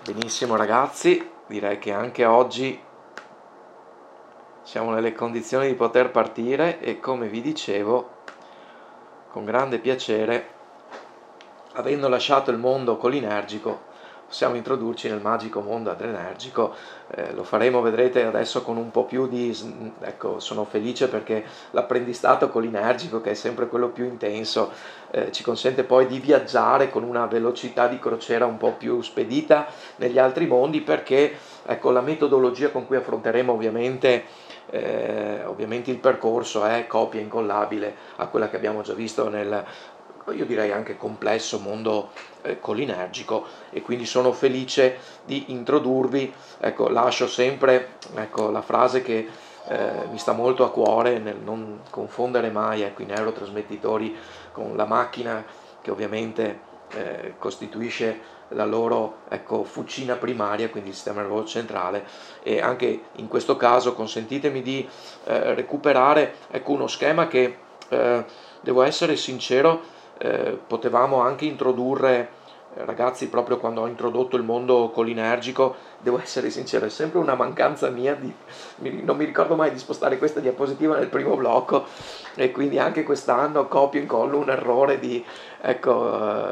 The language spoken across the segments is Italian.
Benissimo ragazzi, direi che anche oggi siamo nelle condizioni di poter partire e come vi dicevo, con grande piacere, avendo lasciato il mondo colinergico, possiamo introdurci nel magico mondo adrenergico. Lo faremo, vedrete adesso con un po' più di... Ecco, sono felice perché l'apprendistato colinergico, che è sempre quello più intenso, ci consente poi di viaggiare con una velocità di crociera un po' più spedita negli altri mondi, perché ecco, la metodologia con cui affronteremo ovviamente il percorso è copia incollabile a quella che abbiamo già visto nel, io direi anche complesso mondo colinergico, e quindi sono felice di introdurvi. Ecco, lascio sempre, ecco, la frase che mi sta molto a cuore nel non confondere mai, ecco, i neurotrasmettitori con la macchina che ovviamente costituisce la loro, ecco, fucina primaria, quindi il sistema nervoso centrale. E anche in questo caso consentitemi di recuperare, ecco, uno schema che devo essere sincero, potevamo anche introdurre, ragazzi, proprio quando ho introdotto il mondo colinergico, devo essere sincero, è sempre una mancanza mia, non mi ricordo mai di spostare questa diapositiva nel primo blocco, e quindi anche quest'anno copio e incollo un errore di, ecco,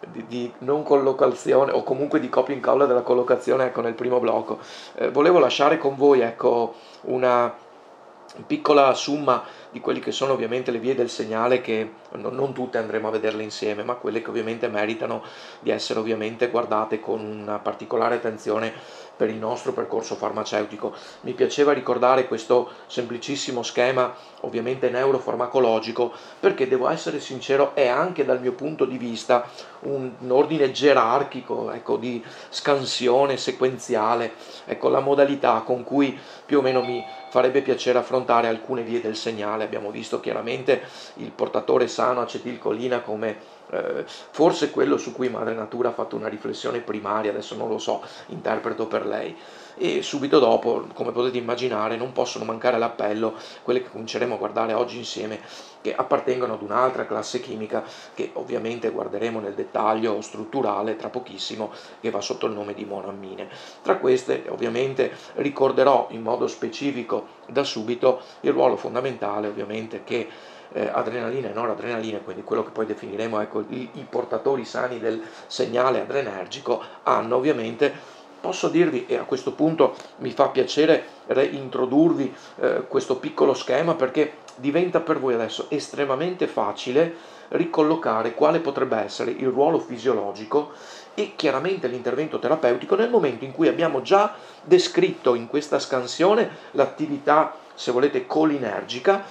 di non collocazione, o comunque di copia e incolla della collocazione, ecco, nel primo blocco. Volevo lasciare con voi, ecco, una piccola somma di quelli che sono ovviamente le vie del segnale, che non tutte andremo a vederle insieme, ma quelle che ovviamente meritano di essere ovviamente guardate con una particolare attenzione per il nostro percorso farmaceutico. Mi piaceva ricordare questo semplicissimo schema, ovviamente neurofarmacologico, perché devo essere sincero, è anche dal mio punto di vista un ordine gerarchico, ecco, di scansione sequenziale, ecco, la modalità con cui più o meno mi farebbe piacere affrontare alcune vie del segnale. Abbiamo visto chiaramente il portatore sano acetilcolina come forse quello su cui Madre Natura ha fatto una riflessione primaria, adesso non lo so, interpreto per lei. E subito dopo, come potete immaginare, non possono mancare l'appello, quelle che cominceremo a guardare oggi insieme, che appartengono ad un'altra classe chimica che ovviamente guarderemo nel dettaglio strutturale tra pochissimo, che va sotto il nome di monoammine. Tra queste ovviamente ricorderò in modo specifico da subito il ruolo fondamentale ovviamente che adrenalina e noradrenalina, quindi quello che poi definiremo, ecco, i portatori sani del segnale adrenergico, hanno ovviamente. Posso dirvi, e a questo punto mi fa piacere reintrodurvi questo piccolo schema, perché diventa per voi adesso estremamente facile ricollocare quale potrebbe essere il ruolo fisiologico e chiaramente l'intervento terapeutico nel momento in cui abbiamo già descritto in questa scansione l'attività, se volete, colinergica.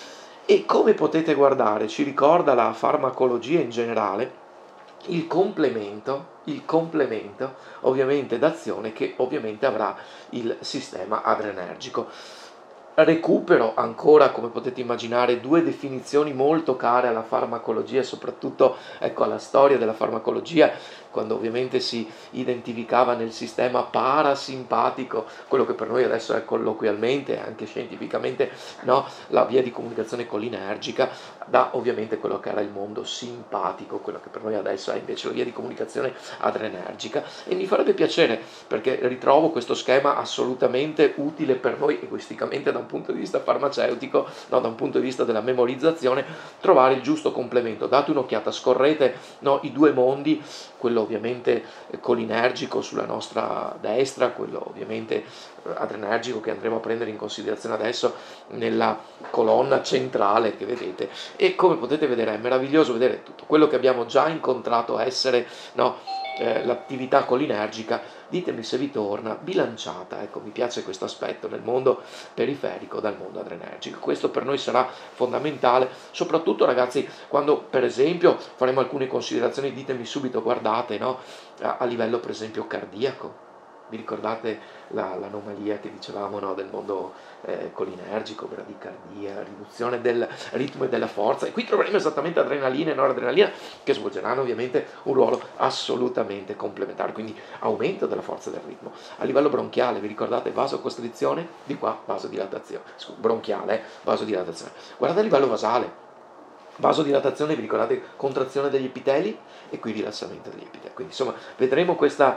E come potete guardare, ci ricorda la farmacologia in generale, il complemento ovviamente d'azione che ovviamente avrà il sistema adrenergico. Recupero ancora, come potete immaginare, due definizioni molto care alla farmacologia e soprattutto, ecco, alla storia della farmacologia, quando ovviamente si identificava nel sistema parasimpatico, quello che per noi adesso è colloquialmente, anche scientificamente, no, la via di comunicazione colinergica, da ovviamente quello che era il mondo simpatico, quello che per noi adesso è invece la via di comunicazione adrenergica. E mi farebbe piacere, perché ritrovo questo schema assolutamente utile per noi egoisticamente da un punto di vista farmaceutico, no, da un punto di vista della memorizzazione, trovare il giusto complemento. Date un'occhiata, scorrete, no, i due mondi, quello ovviamente colinergico sulla nostra destra, quello ovviamente adrenergico che andremo a prendere in considerazione adesso nella colonna centrale che vedete. E come potete vedere è meraviglioso vedere tutto quello che abbiamo già incontrato essere, no, l'attività colinergica. Ditemi se vi torna bilanciata. Ecco, mi piace questo aspetto nel mondo periferico dal mondo adrenergico. Questo per noi sarà fondamentale, soprattutto ragazzi, quando per esempio faremo alcune considerazioni. Ditemi subito, guardate, no, a livello per esempio cardiaco. Vi ricordate l'anomalia che dicevamo, no, del mondo colinergico, bradicardia, riduzione del ritmo e della forza? E qui troveremo esattamente adrenalina e noradrenalina che svolgeranno ovviamente un ruolo assolutamente complementare, quindi aumento della forza del ritmo. A livello bronchiale, vi ricordate vasocostrizione? Di qua vasodilatazione, bronchiale, vasodilatazione. Guardate a livello vasale. Vasodilatazione, vi ricordate, contrazione degli epiteli e qui rilassamento degli epiteli. Quindi insomma vedremo questa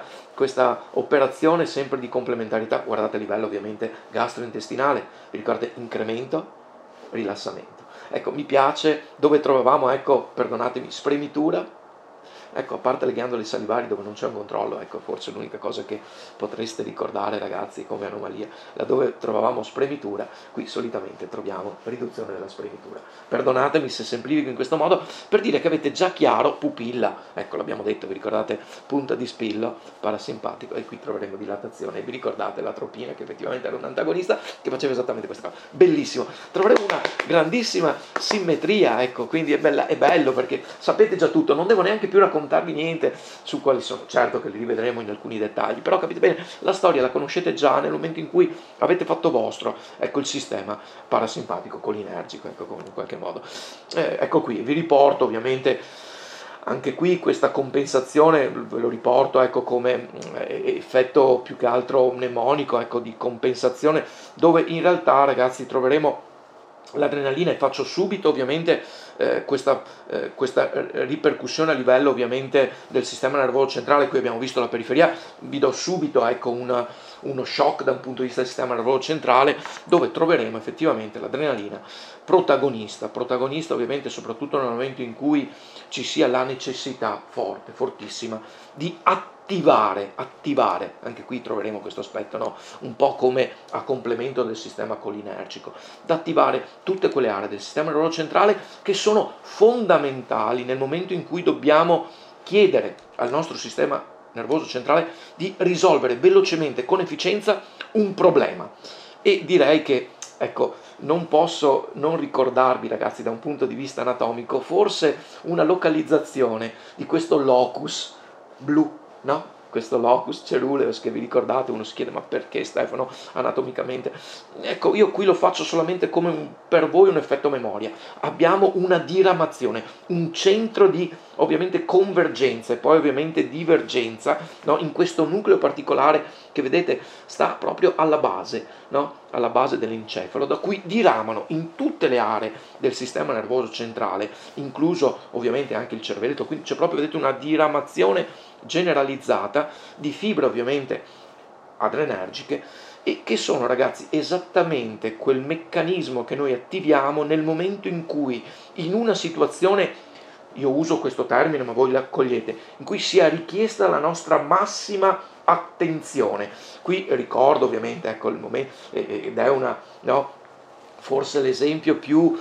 operazione sempre di complementarità, guardate a livello ovviamente gastrointestinale, vi ricordate incremento, rilassamento. Ecco, mi piace dove trovavamo, ecco, perdonatemi, spremitura. Ecco, a parte le ghiandole salivari dove non c'è un controllo, ecco, forse l'unica cosa che potreste ricordare, ragazzi, come anomalia, laddove trovavamo spremitura, qui solitamente troviamo riduzione della spremitura. Perdonatemi se semplifico in questo modo, per dire che avete già chiaro pupilla, ecco, l'abbiamo detto, vi ricordate, punta di spillo, parasimpatico, e qui troveremo dilatazione, e vi ricordate l'atropina, che effettivamente era un antagonista, che faceva esattamente questa cosa. Bellissimo, troveremo una grandissima simmetria, ecco, quindi è bello, perché sapete già tutto, non devo neanche più raccontarvi niente su quali sono, certo che li rivedremo in alcuni dettagli, però capite bene, la storia la conoscete già nel momento in cui avete fatto vostro, ecco, il sistema parasimpatico colinergico, ecco, come in qualche modo. Ecco qui, vi riporto ovviamente anche qui questa compensazione, ve lo riporto, ecco, come effetto più che altro mnemonico, ecco, di compensazione, dove in realtà, ragazzi, troveremo l'adrenalina, e faccio subito ovviamente questa ripercussione a livello ovviamente del sistema nervoso centrale. Qui abbiamo visto la periferia, vi do subito, ecco, uno shock da un punto di vista del sistema nervoso centrale, dove troveremo effettivamente l'adrenalina protagonista ovviamente soprattutto nel momento in cui ci sia la necessità forte, fortissima, di attivare, anche qui troveremo questo aspetto, no? Un po' come a complemento del sistema colinergico, da attivare tutte quelle aree del sistema nervoso centrale che sono fondamentali nel momento in cui dobbiamo chiedere al nostro sistema nervoso centrale di risolvere velocemente, con efficienza, un problema. E direi che, ecco, non posso non ricordarvi, ragazzi, da un punto di vista anatomico, forse una localizzazione di questo locus blu, no? Questo locus ceruleus che vi ricordate, uno si chiede ma perché, Stefano, anatomicamente? Ecco, io qui lo faccio solamente come per voi un effetto memoria. Abbiamo una diramazione, un centro di ovviamente convergenza e poi ovviamente divergenza, no? In questo nucleo particolare che vedete sta proprio alla base, no? Alla base dell'encefalo, da cui diramano in tutte le aree del sistema nervoso centrale, incluso ovviamente anche il cervello, quindi c'è proprio, vedete, una diramazione generalizzata di fibre ovviamente adrenergiche, e che sono, ragazzi, esattamente quel meccanismo che noi attiviamo nel momento in cui in una situazione, io uso questo termine ma voi l'accogliete, in cui sia richiesta la nostra massima attenzione. Qui ricordo ovviamente, ecco, il momento, ed è una, no, forse l'esempio più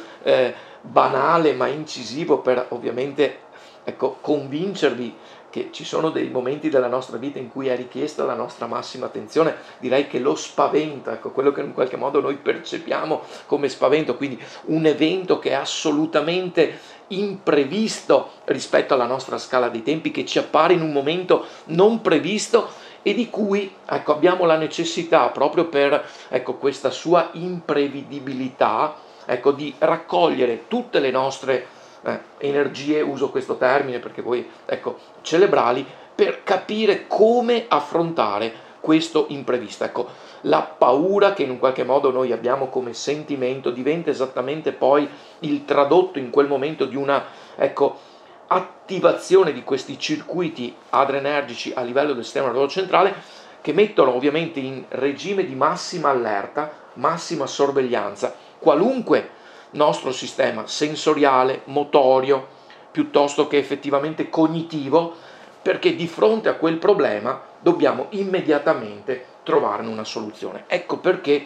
banale ma incisivo per ovviamente, ecco, convincervi che ci sono dei momenti della nostra vita in cui è richiesta la nostra massima attenzione. Direi che lo spavento, ecco, quello che in qualche modo noi percepiamo come spavento, quindi un evento che è assolutamente imprevisto rispetto alla nostra scala dei tempi, che ci appare in un momento non previsto e di cui, ecco, abbiamo la necessità, proprio per, ecco, questa sua imprevedibilità, ecco, di raccogliere tutte le nostre energie, uso questo termine perché voi, ecco, cerebrali, per capire come affrontare questo imprevisto. Ecco, la paura che in un qualche modo noi abbiamo come sentimento diventa esattamente poi il tradotto in quel momento di una, ecco, attivazione di questi circuiti adrenergici a livello del sistema nervoso centrale, che mettono ovviamente in regime di massima allerta, massima sorveglianza, qualunque nostro sistema sensoriale, motorio, piuttosto che effettivamente cognitivo, perché di fronte a quel problema dobbiamo immediatamente trovarne una soluzione. Ecco perché,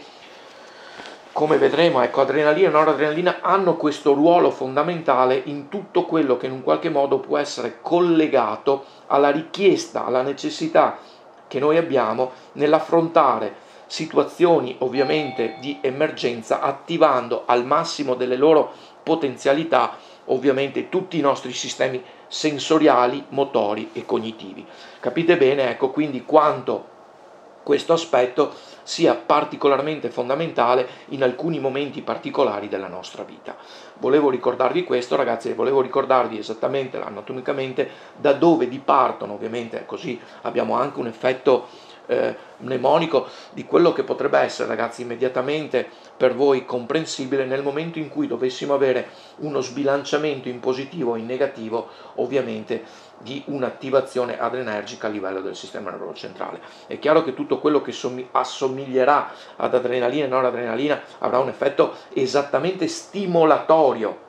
come vedremo, ecco, adrenalina e noradrenalina hanno questo ruolo fondamentale in tutto quello che in un qualche modo può essere collegato alla richiesta, alla necessità che noi abbiamo nell'affrontare situazioni ovviamente di emergenza, attivando al massimo delle loro potenzialità ovviamente tutti i nostri sistemi sensoriali, motori e cognitivi. Capite bene, ecco, quindi quanto questo aspetto sia particolarmente fondamentale in alcuni momenti particolari della nostra vita. Volevo ricordarvi questo, ragazzi, e volevo ricordarvi esattamente anatomicamente da dove dipartono, ovviamente così abbiamo anche un effetto mnemonico di quello che potrebbe essere, ragazzi, immediatamente per voi comprensibile nel momento in cui dovessimo avere uno sbilanciamento in positivo o in negativo, ovviamente di un'attivazione adrenergica a livello del sistema neurocentrale. È chiaro che tutto quello che assomiglierà ad adrenalina e noradrenalina avrà un effetto esattamente stimolatorio,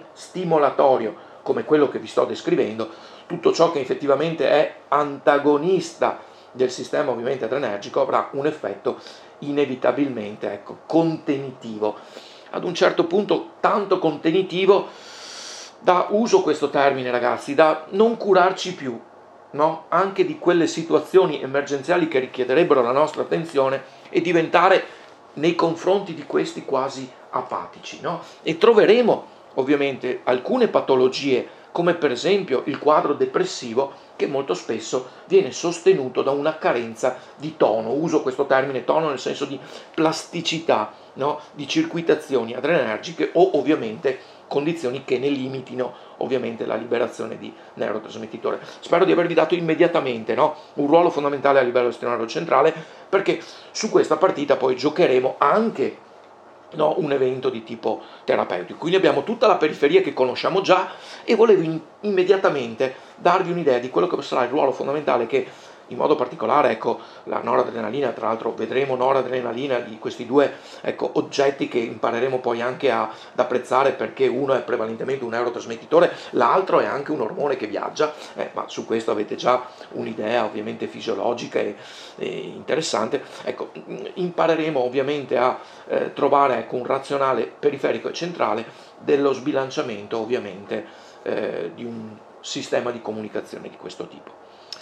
come quello che vi sto descrivendo. Tutto ciò che effettivamente è antagonista del sistema ovviamente adrenergico avrà un effetto inevitabilmente, contenitivo. Ad un certo punto tanto contenitivo da, uso questo termine, ragazzi, da non curarci più, no? Anche di quelle situazioni emergenziali che richiederebbero la nostra attenzione e diventare nei confronti di questi quasi apatici, no? E troveremo ovviamente alcune patologie, come per esempio il quadro depressivo, che molto spesso viene sostenuto da una carenza di tono. Uso questo termine tono nel senso di plasticità, no? Di circuitazioni adrenergiche o ovviamente condizioni che ne limitino ovviamente la liberazione di neurotrasmettitore. Spero di avervi dato immediatamente, no? Un ruolo fondamentale a livello del sistema neurocentrale, perché su questa partita poi giocheremo anche, no, un evento di tipo terapeutico. Quindi abbiamo tutta la periferia che conosciamo già e volevo immediatamente darvi un'idea di quello che sarà il ruolo fondamentale che in modo particolare, la noradrenalina, tra l'altro vedremo noradrenalina di questi due, oggetti che impareremo poi anche ad apprezzare, perché uno è prevalentemente un neurotrasmettitore, l'altro è anche un ormone che viaggia, ma su questo avete già un'idea ovviamente fisiologica e interessante. Impareremo ovviamente a trovare un razionale periferico e centrale dello sbilanciamento ovviamente di un sistema di comunicazione di questo tipo.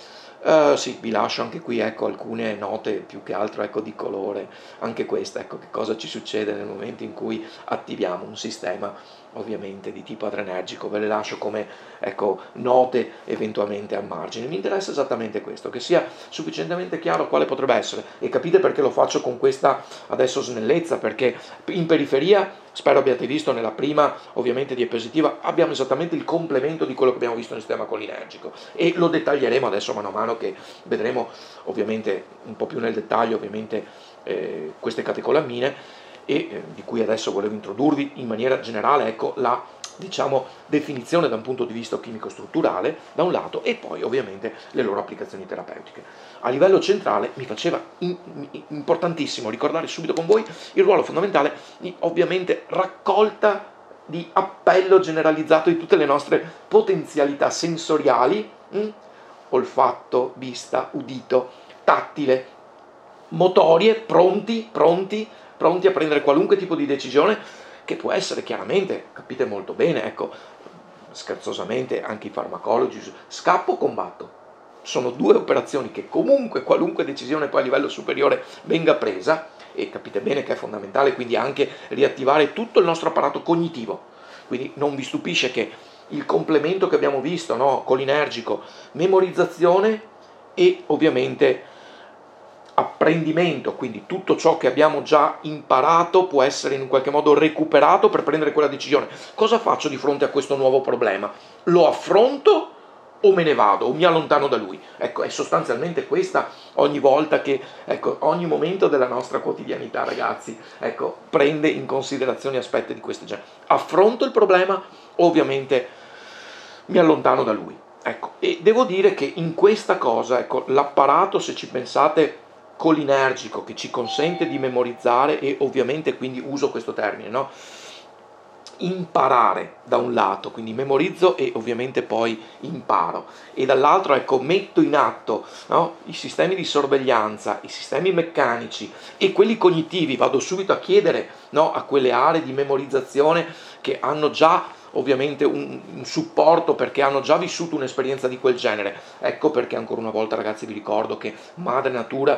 Sì, vi lascio anche qui alcune note più che altro di colore, anche questa, che cosa ci succede nel momento in cui attiviamo un sistema ovviamente di tipo adrenergico. Ve le lascio come note eventualmente a margine. Mi interessa esattamente questo, che sia sufficientemente chiaro quale potrebbe essere, e capite perché lo faccio con questa adesso snellezza, perché in periferia, spero abbiate visto nella prima ovviamente diapositiva, abbiamo esattamente il complemento di quello che abbiamo visto nel sistema cholinergico, e lo dettaglieremo adesso mano a mano che vedremo ovviamente un po' più nel dettaglio ovviamente queste catecolamine, e di cui adesso volevo introdurvi in maniera generale la definizione da un punto di vista chimico-strutturale da un lato, e poi ovviamente le loro applicazioni terapeutiche. A livello centrale mi faceva importantissimo ricordare subito con voi il ruolo fondamentale di ovviamente raccolta, di appello generalizzato di tutte le nostre potenzialità sensoriali, olfatto, vista, udito, tattile, motorie, pronti a prendere qualunque tipo di decisione, che può essere chiaramente, capite molto bene, scherzosamente anche i farmacologi, scappo o combatto. Sono due operazioni che comunque qualunque decisione poi a livello superiore venga presa, e capite bene che è fondamentale quindi anche riattivare tutto il nostro apparato cognitivo. Quindi non vi stupisce che il complemento che abbiamo visto, no, cholinergico, memorizzazione e ovviamente apprendimento, quindi tutto ciò che abbiamo già imparato può essere in un qualche modo recuperato per prendere quella decisione. Cosa faccio di fronte a questo nuovo problema? Lo affronto o me ne vado o mi allontano da lui? È sostanzialmente questa ogni volta che, ogni momento della nostra quotidianità, ragazzi, prende in considerazione aspetti di questo genere. Affronto il problema, ovviamente mi allontano da lui. E devo dire che in questa cosa, l'apparato, se ci pensate, cholinergico, che ci consente di memorizzare, e ovviamente quindi uso questo termine, no? Imparare da un lato, quindi memorizzo e ovviamente poi imparo, e dall'altro metto in atto, no, i sistemi di sorveglianza, i sistemi meccanici e quelli cognitivi, vado subito a chiedere, no, a quelle aree di memorizzazione che hanno già ovviamente un supporto, perché hanno già vissuto un'esperienza di quel genere. Ecco perché ancora una volta, ragazzi, vi ricordo che Madre Natura,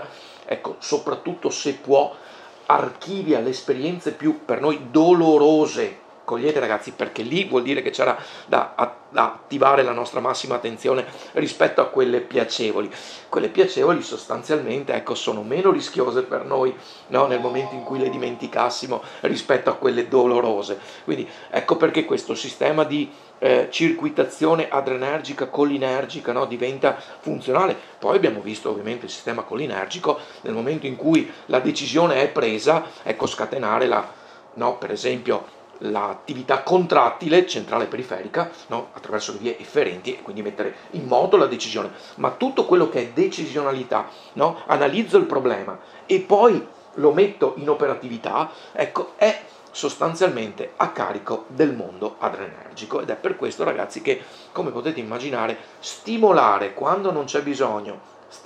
soprattutto se può, archivia le esperienze più per noi dolorose cogliete ragazzi, perché lì vuol dire che c'era da attivare la nostra massima attenzione rispetto a quelle piacevoli. Quelle piacevoli sostanzialmente, ecco, sono meno rischiose per noi, no? Nel momento in cui le dimenticassimo rispetto a quelle dolorose. Quindi ecco perché questo sistema di circuitazione adrenergica, colinergica, no? Diventa funzionale. Poi abbiamo visto ovviamente il sistema colinergico nel momento in cui la decisione è presa, ecco, scatenare per esempio l'attività contrattile centrale periferica, no? Attraverso le vie efferenti, e quindi mettere in moto la decisione. Ma tutto quello che è decisionalità, no? Analizzo il problema e poi lo metto in operatività, ecco, è sostanzialmente a carico del mondo adrenergico, ed è per questo ragazzi che, come potete immaginare, stimolare quando non c'è bisogno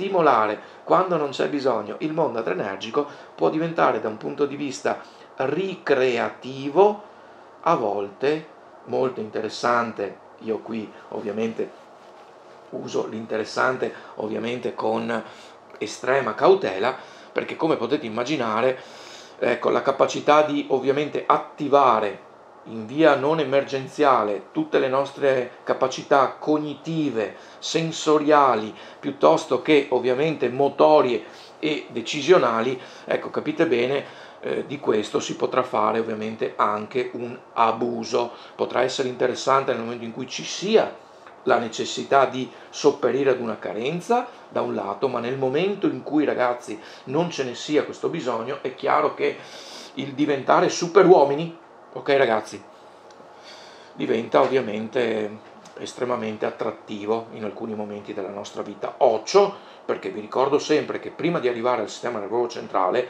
il mondo adrenergico può diventare, da un punto di vista ricreativo, a volte molto interessante. Io qui ovviamente uso l'interessante ovviamente con estrema cautela, perché come potete immaginare, ecco, la capacità di ovviamente attivare in via non emergenziale tutte le nostre capacità cognitive, sensoriali, piuttosto che ovviamente motorie e decisionali, ecco, capite bene, di questo si potrà fare ovviamente anche un abuso. Potrà essere interessante nel momento in cui ci sia la necessità di sopperire ad una carenza da un lato, ma nel momento in cui ragazzi non ce ne sia questo bisogno, è chiaro che il diventare superuomini, ok ragazzi, diventa ovviamente estremamente attrattivo in alcuni momenti della nostra vita. Occhio, perché vi ricordo sempre che prima di arrivare al sistema nervoso centrale,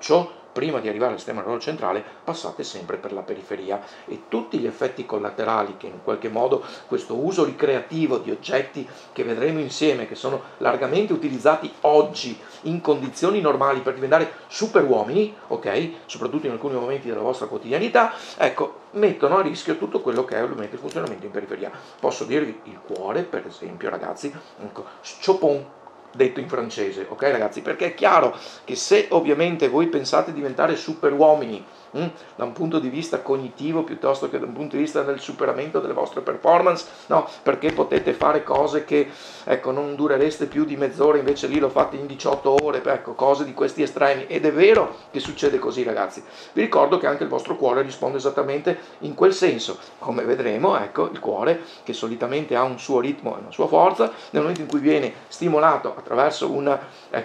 passate sempre per la periferia, e tutti gli effetti collaterali che in qualche modo questo uso ricreativo di oggetti che vedremo insieme, che sono largamente utilizzati oggi in condizioni normali per diventare superuomini, ok? Soprattutto in alcuni momenti della vostra quotidianità, ecco, mettono a rischio tutto quello che è ovviamente il funzionamento in periferia. Posso dirvi il cuore, per esempio, ragazzi, ecco, Chopin, detto in francese, ok ragazzi? Perché è chiaro che se ovviamente voi pensate di diventare superuomini da un punto di vista cognitivo piuttosto che da un punto di vista del superamento delle vostre performance, no, perché potete fare cose che, ecco, non durereste più di mezz'ora, invece lì lo fate in 18 ore, ecco, cose di questi estremi, ed è vero che succede così ragazzi. Vi ricordo che anche il vostro cuore risponde esattamente in quel senso, come vedremo, ecco, il cuore che solitamente ha un suo ritmo e una sua forza, nel momento in cui viene stimolato attraverso un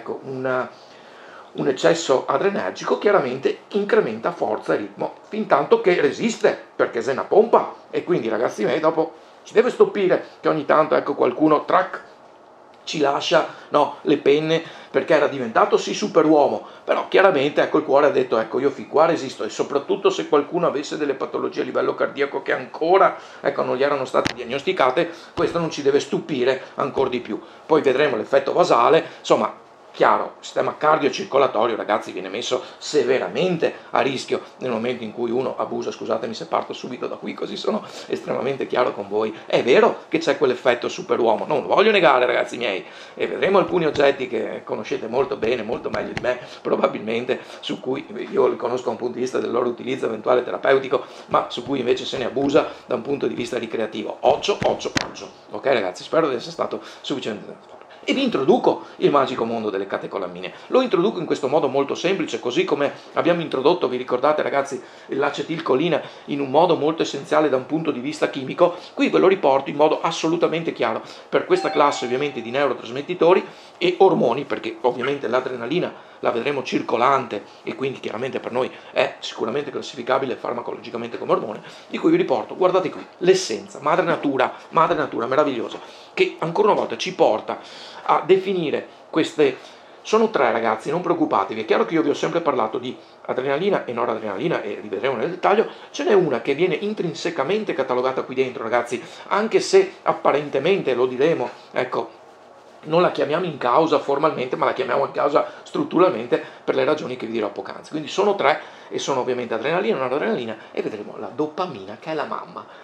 eccesso adrenergico, chiaramente incrementa forza e ritmo, fin tanto che resiste, perché se è una pompa. E quindi ragazzi miei, dopo ci deve stupire che ogni tanto, ecco, qualcuno ci lascia, no, le penne, perché era diventato sì superuomo, però chiaramente, ecco, il cuore ha detto, ecco, io fin qua resisto. E soprattutto se qualcuno avesse delle patologie a livello cardiaco che ancora, ecco, non gli erano state diagnosticate, questo non ci deve stupire ancora di più. Poi vedremo l'effetto basale, insomma, chiaro, il sistema cardiocircolatorio ragazzi viene messo severamente a rischio nel momento in cui uno abusa. Scusatemi se parto subito da qui, così sono estremamente chiaro con voi. È vero che c'è quell'effetto superuomo, non lo voglio negare ragazzi miei, e vedremo alcuni oggetti che conoscete molto bene, molto meglio di me probabilmente, su cui io li conosco da un punto di vista del loro utilizzo eventuale terapeutico, ma su cui invece se ne abusa da un punto di vista ricreativo. Occhio. Ok ragazzi, spero di essere stato sufficientemente forte. E vi introduco il magico mondo delle catecolamine. Lo introduco in questo modo molto semplice, così come abbiamo introdotto, vi ricordate ragazzi, l'acetilcolina in un modo molto essenziale da un punto di vista chimico. Qui ve lo riporto in modo assolutamente chiaro per questa classe ovviamente di neurotrasmettitori e ormoni, perché ovviamente l'adrenalina la vedremo circolante e quindi chiaramente per noi è sicuramente classificabile farmacologicamente come ormone, di cui vi riporto, guardate qui, l'essenza, madre natura meravigliosa, che ancora una volta ci porta a definire queste. Sono tre ragazzi, non preoccupatevi, è chiaro che io vi ho sempre parlato di adrenalina e noradrenalina e rivedremo nel dettaglio. Ce n'è una che viene intrinsecamente catalogata qui dentro ragazzi, anche se apparentemente, lo diremo, ecco, non la chiamiamo in causa formalmente, ma la chiamiamo in causa strutturalmente per le ragioni che vi dirò poc'anzi. Quindi sono tre, e sono ovviamente adrenalina, noradrenalina, e vedremo la dopamina che è la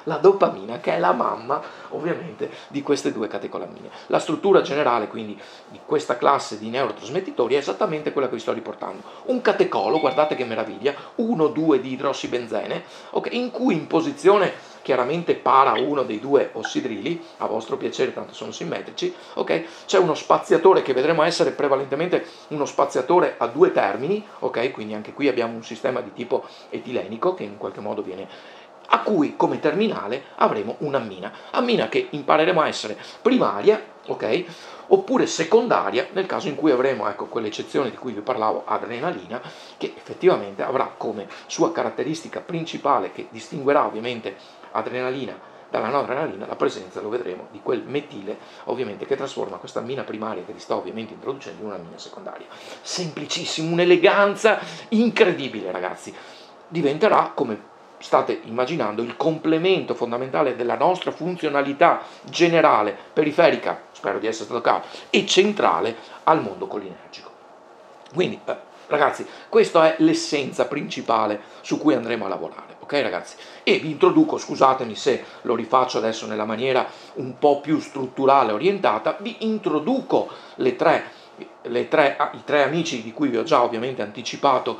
mamma ovviamente di queste due catecolamine. La struttura generale quindi di questa classe di neurotrasmettitori è esattamente quella che vi sto riportando. Un catecolo, guardate che meraviglia, 1,2 di idrossibenzene, okay, in cui in posizione chiaramente para uno dei due ossidrili, a vostro piacere tanto sono simmetrici, ok? C'è uno spaziatore che vedremo essere prevalentemente uno spaziatore a due termini, ok? Quindi anche qui abbiamo un sistema di tipo etilenico che in qualche modo viene, a cui come terminale avremo un'ammina che impareremo a essere primaria, ok? Oppure secondaria nel caso in cui avremo, ecco, quell'eccezione di cui vi parlavo, adrenalina, che effettivamente avrà come sua caratteristica principale, che distinguerà ovviamente adrenalina dalla noradrenalina, la presenza, lo vedremo, di quel metile ovviamente che trasforma questa ammina primaria che vi sto ovviamente introducendo in un'ammina secondaria. Semplicissimo, un'eleganza incredibile, ragazzi. Diventerà, come state immaginando, il complemento fondamentale della nostra funzionalità generale, periferica, spero di essere stato chiaro, e centrale al mondo colinergico. Quindi, ragazzi, questa è l'essenza principale su cui andremo a lavorare, ok ragazzi? E vi introduco, scusatemi se lo rifaccio adesso nella maniera un po' più strutturale, orientata, vi introduco i tre amici di cui vi ho già ovviamente anticipato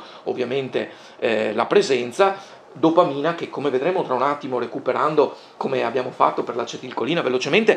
la presenza. Dopamina, che come vedremo tra un attimo, recuperando come abbiamo fatto per l'acetilcolina velocemente,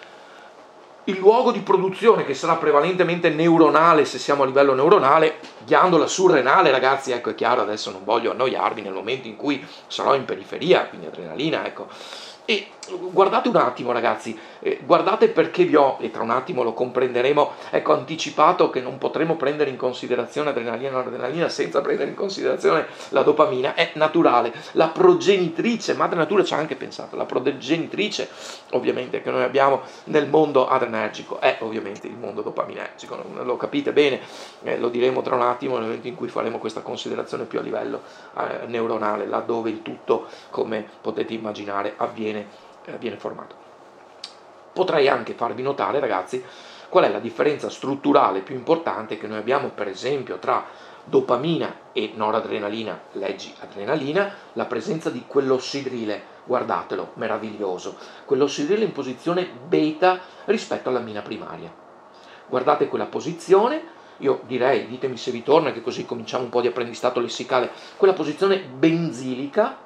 il luogo di produzione che sarà prevalentemente neuronale, se siamo a livello neuronale, ghiandola surrenale, ragazzi, ecco, è chiaro, adesso non voglio annoiarvi nel momento in cui sarò in periferia, quindi adrenalina, ecco. E guardate un attimo, ragazzi, guardate perché vi ho, e tra un attimo lo comprenderemo, ecco, anticipato che non potremo prendere in considerazione adrenalina e noradrenalina senza prendere in considerazione la dopamina. È naturale, la progenitrice, madre natura ci ha anche pensato, la progenitrice ovviamente che noi abbiamo nel mondo adrenergico è ovviamente il mondo dopaminergico, lo capite bene, lo diremo tra un attimo nel momento in cui faremo questa considerazione più a livello neuronale, laddove il tutto, come potete immaginare, viene formato. Potrei anche farvi notare, ragazzi, qual è la differenza strutturale più importante che noi abbiamo, per esempio, tra dopamina e noradrenalina, leggi adrenalina, la presenza di quell'ossidrile, guardatelo, meraviglioso, quell'ossidrile in posizione beta rispetto all'ammina primaria. Guardate quella posizione, io direi, ditemi se vi torna, che così cominciamo un po' di apprendistato lessicale, quella posizione benzilica,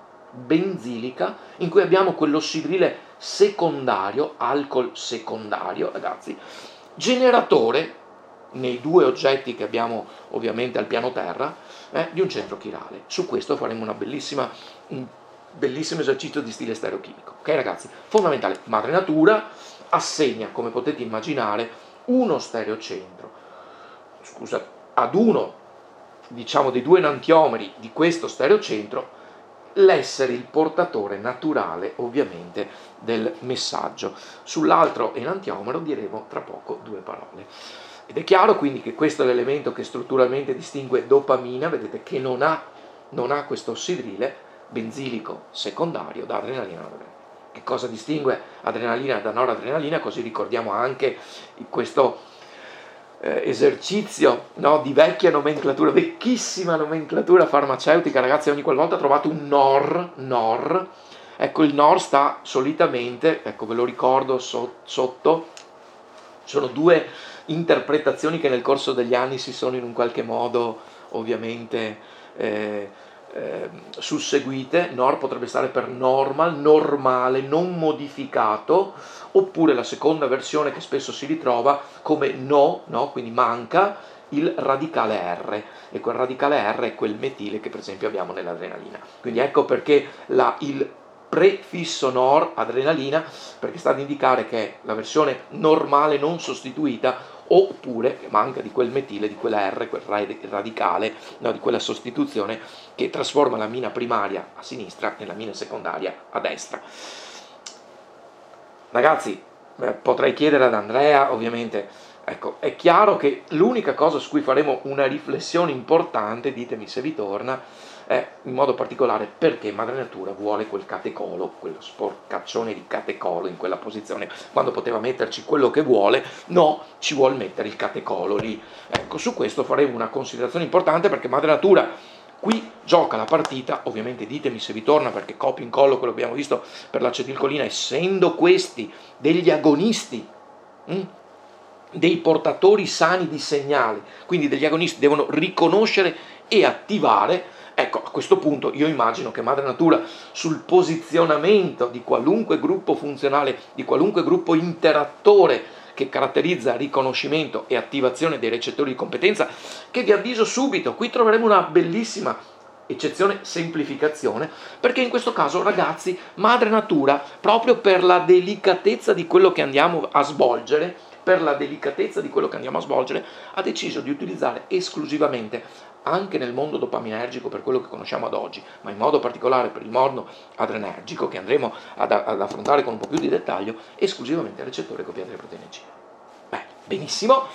in cui abbiamo quell'ossidrile secondario, alcol secondario, ragazzi, generatore nei due oggetti che abbiamo ovviamente al piano terra, di un centro chirale. Su questo faremo un bellissimo esercizio di stile stereochimico, ok ragazzi? Fondamentale, madre natura assegna, come potete immaginare, uno stereocentro, ad uno, diciamo, dei due enantiomeri di questo stereocentro, l'essere il portatore naturale ovviamente del messaggio. Sull'altro enantiomero diremo tra poco due parole. Ed è chiaro quindi che questo è l'elemento che strutturalmente distingue dopamina, vedete che non ha questo ossidrile benzilico secondario da adrenalina. Che cosa distingue adrenalina da noradrenalina? Così ricordiamo anche questo esercizio, no, di vecchia nomenclatura, vecchissima nomenclatura farmaceutica, ragazzi. Ogni qualvolta trovate un NOR, ecco, il NOR sta solitamente, ecco, ve lo ricordo sotto, sono due interpretazioni che nel corso degli anni si sono in un qualche modo ovviamente susseguite. NOR potrebbe stare per normal, normale, non modificato, oppure la seconda versione che spesso si ritrova come no, quindi manca il radicale R, e quel radicale R è quel metile che per esempio abbiamo nell'adrenalina. Quindi ecco perché il prefisso NOR adrenalina, perché sta ad indicare che è la versione normale non sostituita, oppure manca di quel metile, di quella R, quel radicale, di quella sostituzione che trasforma l'ammina primaria a sinistra nell'ammina secondaria a destra. Ragazzi, potrei chiedere ad Andrea, ovviamente, ecco, è chiaro che l'unica cosa su cui faremo una riflessione importante, ditemi se vi torna, è in modo particolare perché madre natura vuole quel catecolo, quello sporcaccione di catecolo in quella posizione, quando poteva metterci quello che vuole, no, ci vuole mettere il catecolo lì. Ecco, su questo faremo una considerazione importante, perché madre natura qui gioca la partita, ovviamente ditemi se vi torna, perché copia e incollo quello che abbiamo visto per l'acetilcolina, essendo questi degli agonisti, dei portatori sani di segnali, quindi degli agonisti devono riconoscere e attivare. Ecco, a questo punto io immagino che madre natura sul posizionamento di qualunque gruppo funzionale, di qualunque gruppo interattore che caratterizza riconoscimento e attivazione dei recettori di competenza, che vi avviso subito, qui troveremo una bellissima eccezione semplificazione, perché in questo caso, ragazzi, madre natura, proprio per la delicatezza di quello che andiamo a svolgere, ha deciso di utilizzare esclusivamente, anche nel mondo dopaminergico per quello che conosciamo ad oggi, ma in modo particolare per il mondo adrenergico, che andremo ad affrontare con un po' più di dettaglio, esclusivamente il recettore copiato delle proteine C. Benissimo.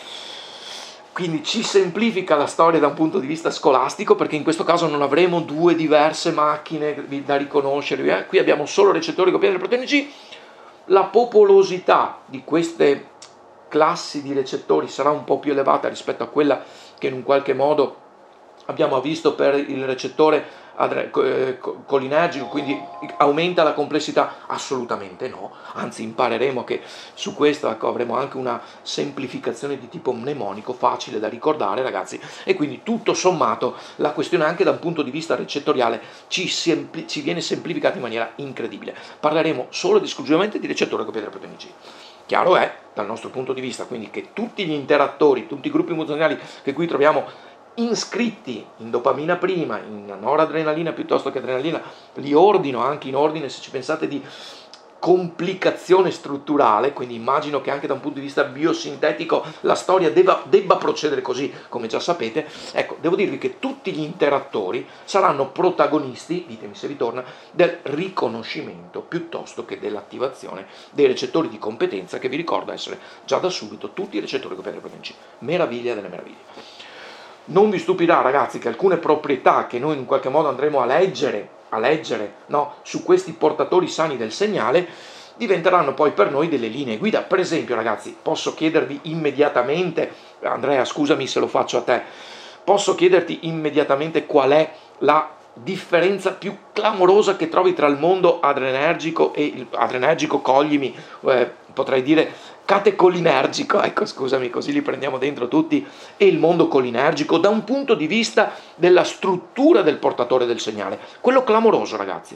Quindi ci semplifica la storia da un punto di vista scolastico, perché in questo caso non avremo due diverse macchine da riconoscere, qui abbiamo solo recettori copiati delle proteine C. La popolosità di queste classi di recettori sarà un po' più elevata rispetto a quella che in un qualche modo abbiamo visto per il recettore colinergico, quindi aumenta la complessità? Assolutamente no, anzi impareremo che su questo, ecco, avremo anche una semplificazione di tipo mnemonico facile da ricordare, ragazzi, e quindi tutto sommato la questione anche da un punto di vista recettoriale ci viene semplificata in maniera incredibile. Parleremo solo ed esclusivamente di recettore copiato delle proteine C. Chiaro è, dal nostro punto di vista, quindi, che tutti gli interattori, tutti i gruppi emozionali che qui troviamo iscritti in dopamina prima, in noradrenalina piuttosto che adrenalina, li ordino anche in ordine, se ci pensate, di complicazione strutturale, quindi immagino che anche da un punto di vista biosintetico la storia debba procedere così, come già sapete. Ecco, devo dirvi che tutti gli interattori saranno protagonisti, ditemi se vi torna, del riconoscimento piuttosto che dell'attivazione dei recettori di competenza, che vi ricordo essere già da subito tutti i recettori coperti da proteine C. Meraviglia delle meraviglie. Non vi stupirà, ragazzi, che alcune proprietà che noi in qualche modo andremo a leggere no, su questi portatori sani del segnale diventeranno poi per noi delle linee guida. Per esempio, ragazzi, posso chiedervi immediatamente, Andrea, scusami se lo faccio a te, posso chiederti immediatamente qual è la differenza più clamorosa che trovi tra il mondo adrenergico e il adrenergico, coglimi, potrei dire catecolinergico, ecco, scusami, così li prendiamo dentro tutti, e il mondo colinergico da un punto di vista della struttura del portatore del segnale, quello clamoroso, ragazzi.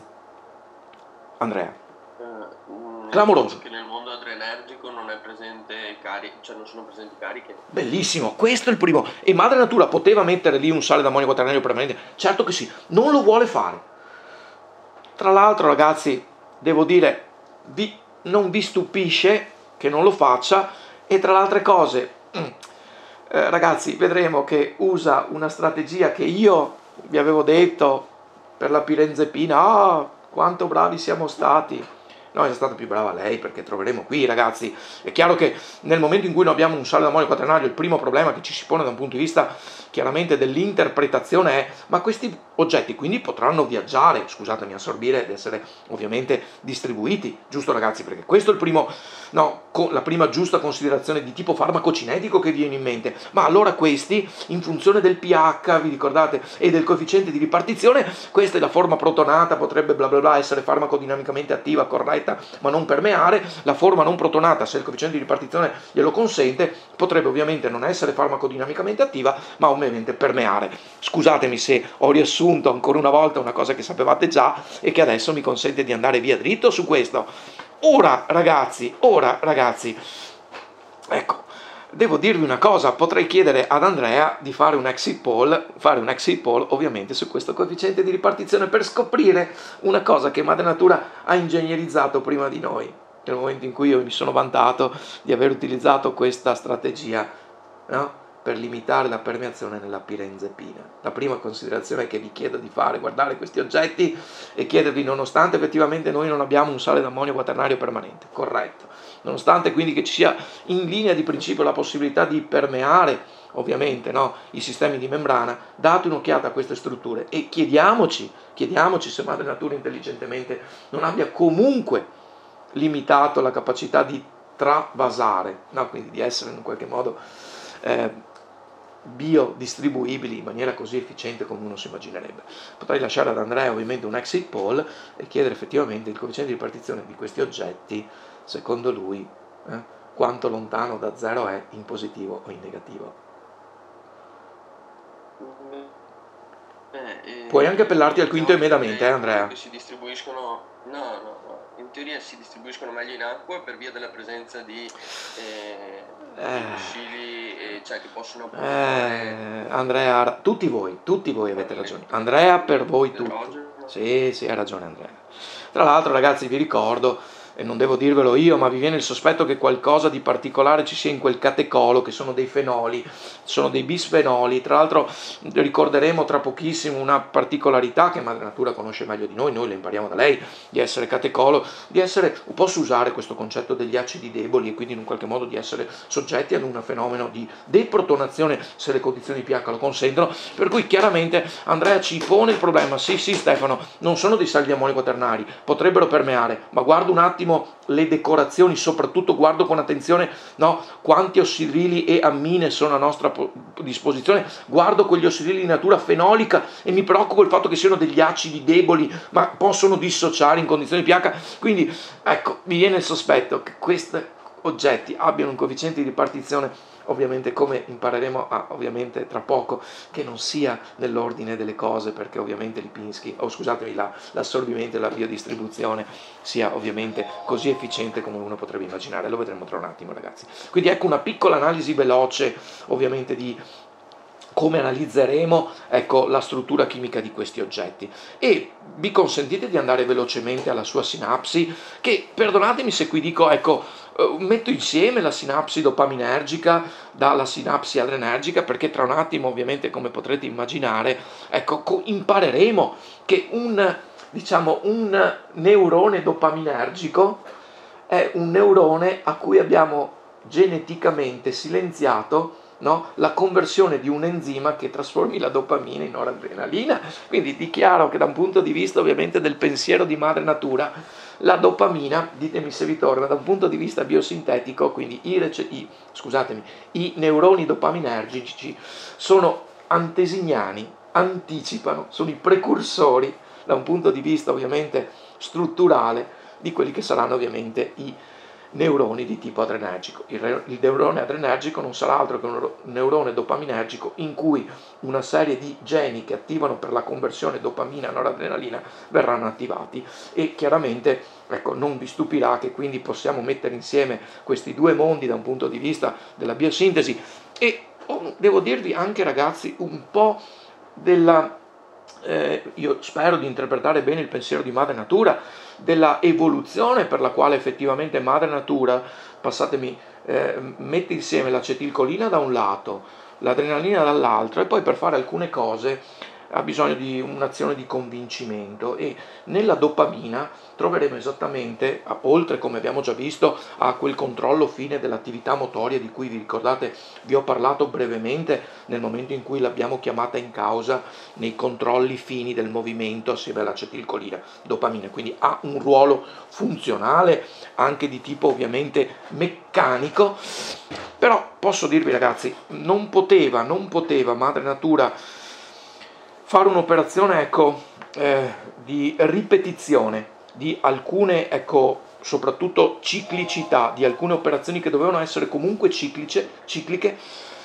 Andrea, clamoroso. Che nel mondo adrenergico non è presente cioè non sono presenti cariche. Bellissimo, questo è il primo. E madre natura poteva mettere lì un sale d'ammonio quaternario permanente? Certo che sì, non lo vuole fare. Tra l'altro, ragazzi, devo dire, non vi stupisce che non lo faccia, e tra le altre cose, ragazzi, vedremo che usa una strategia che io vi avevo detto per la pirenzepina. Quanto bravi siamo stati. No, è stata più brava lei, perché troveremo qui, ragazzi, è chiaro che nel momento in cui noi abbiamo un sale d'ammonio quaternario, il primo problema che ci si pone da un punto di vista chiaramente dell'interpretazione è: ma questi oggetti quindi potranno viaggiare, scusatemi, assorbire ed essere ovviamente distribuiti, giusto, ragazzi? Perché questo è il primo, la prima giusta considerazione di tipo farmacocinetico che viene in mente. Ma allora questi, in funzione del pH, vi ricordate, e del coefficiente di ripartizione, questa è la forma protonata, potrebbe bla bla bla essere farmacodinamicamente attiva, corretta, ma non permeare. La forma non protonata, se il coefficiente di ripartizione glielo consente, potrebbe ovviamente non essere farmacodinamicamente attiva, ma ovviamente permeare. Scusatemi se ho riassunto ancora una volta una cosa che sapevate già e che adesso mi consente di andare via dritto su questo. Ora ragazzi, ecco, devo dirvi una cosa, potrei chiedere ad Andrea di fare un exit poll ovviamente su questo coefficiente di ripartizione, per scoprire una cosa che madre natura ha ingegnerizzato prima di noi, nel momento in cui io mi sono vantato di aver utilizzato questa strategia, no? Per limitare la permeazione nella pirenzepina. La prima considerazione che vi chiedo di fare è guardare questi oggetti e chiedervi, nonostante effettivamente noi non abbiamo un sale d'ammonio quaternario permanente, corretto, nonostante quindi che ci sia in linea di principio la possibilità di permeare ovviamente, no, i sistemi di membrana, date un'occhiata a queste strutture e chiediamoci se madre natura intelligentemente non abbia comunque limitato la capacità di travasare, no, quindi di essere in qualche modo biodistribuibili in maniera così efficiente come uno si immaginerebbe. Potrei lasciare ad Andrea ovviamente un exit poll e chiedere effettivamente il coefficiente di ripartizione di questi oggetti, secondo lui, quanto lontano da zero è in positivo o in negativo. Puoi anche appellarti al quinto immediatamente, Andrea? Che si distribuiscono, no, in teoria si distribuiscono meglio in acqua per via della presenza di fossili, cioè che possono Andrea, tutti voi avete ragione. Andrea, per voi tutti. Sì, ha ragione Andrea. Tra l'altro, ragazzi, vi ricordo, e non devo dirvelo io, ma vi viene il sospetto che qualcosa di particolare ci sia in quel catecolo, che sono dei fenoli, sono dei bisfenoli. Tra l'altro ricorderemo tra pochissimo una particolarità che madre natura conosce meglio di noi le impariamo da lei, di essere catecolo, di essere, posso usare questo concetto degli acidi deboli e quindi in un qualche modo di essere soggetti ad un fenomeno di deprotonazione se le condizioni di pH lo consentono, per cui chiaramente Andrea ci pone il problema, sì Stefano, non sono dei sali di ammonico quaternari, potrebbero permeare, ma guardo un attimo le decorazioni, soprattutto guardo con attenzione, no, quanti ossidrili e ammine sono a nostra disposizione, guardo quegli ossidrili di natura fenolica e mi preoccupo il fatto che siano degli acidi deboli ma possono dissociare in condizioni di pH, quindi ecco, mi viene il sospetto che questi oggetti abbiano un coefficiente di ripartizione, ovviamente come impareremo ovviamente tra poco, che non sia nell'ordine delle cose, perché ovviamente Lipinski, l'assorbimento e la biodistribuzione sia ovviamente così efficiente come uno potrebbe immaginare. Lo vedremo tra un attimo, ragazzi. Quindi ecco una piccola analisi veloce ovviamente di come analizzeremo, ecco, la struttura chimica di questi oggetti. E vi consentite di andare velocemente alla sua sinapsi, che, perdonatemi se qui dico, ecco, metto insieme la sinapsi dopaminergica dalla sinapsi adrenergica, perché tra un attimo, ovviamente, come potrete immaginare, ecco, impareremo che un neurone dopaminergico è un neurone a cui abbiamo geneticamente silenziato, no, la conversione di un enzima che trasformi la dopamina in noradrenalina. Quindi dichiaro che da un punto di vista ovviamente del pensiero di madre natura, la dopamina, ditemi se vi torna, da un punto di vista biosintetico, quindi i neuroni dopaminergici sono antesignani, anticipano, sono i precursori da un punto di vista ovviamente strutturale di quelli che saranno ovviamente i neuroni di tipo adrenergico. Il neurone adrenergico non sarà altro che un neurone dopaminergico in cui una serie di geni che attivano per la conversione dopamina a noradrenalina verranno attivati, e chiaramente, ecco, non vi stupirà che quindi possiamo mettere insieme questi due mondi da un punto di vista della biosintesi e devo dirvi anche, ragazzi, un po' della io spero di interpretare bene il pensiero di madre natura, della evoluzione per la quale effettivamente madre natura, passatemi, mette insieme l'acetilcolina da un lato, l'adrenalina dall'altro, e poi per fare alcune cose ha bisogno di un'azione di convincimento, e nella dopamina troveremo esattamente, oltre, come abbiamo già visto, a quel controllo fine dell'attività motoria di cui vi ricordate vi ho parlato brevemente nel momento in cui l'abbiamo chiamata in causa nei controlli fini del movimento assieme all'acetilcolina, dopamina, quindi ha un ruolo funzionale anche di tipo ovviamente meccanico. Però posso dirvi, ragazzi, non poteva madre natura fare un'operazione, ecco, di ripetizione di alcune, ecco, soprattutto ciclicità di alcune operazioni che dovevano essere comunque cicliche,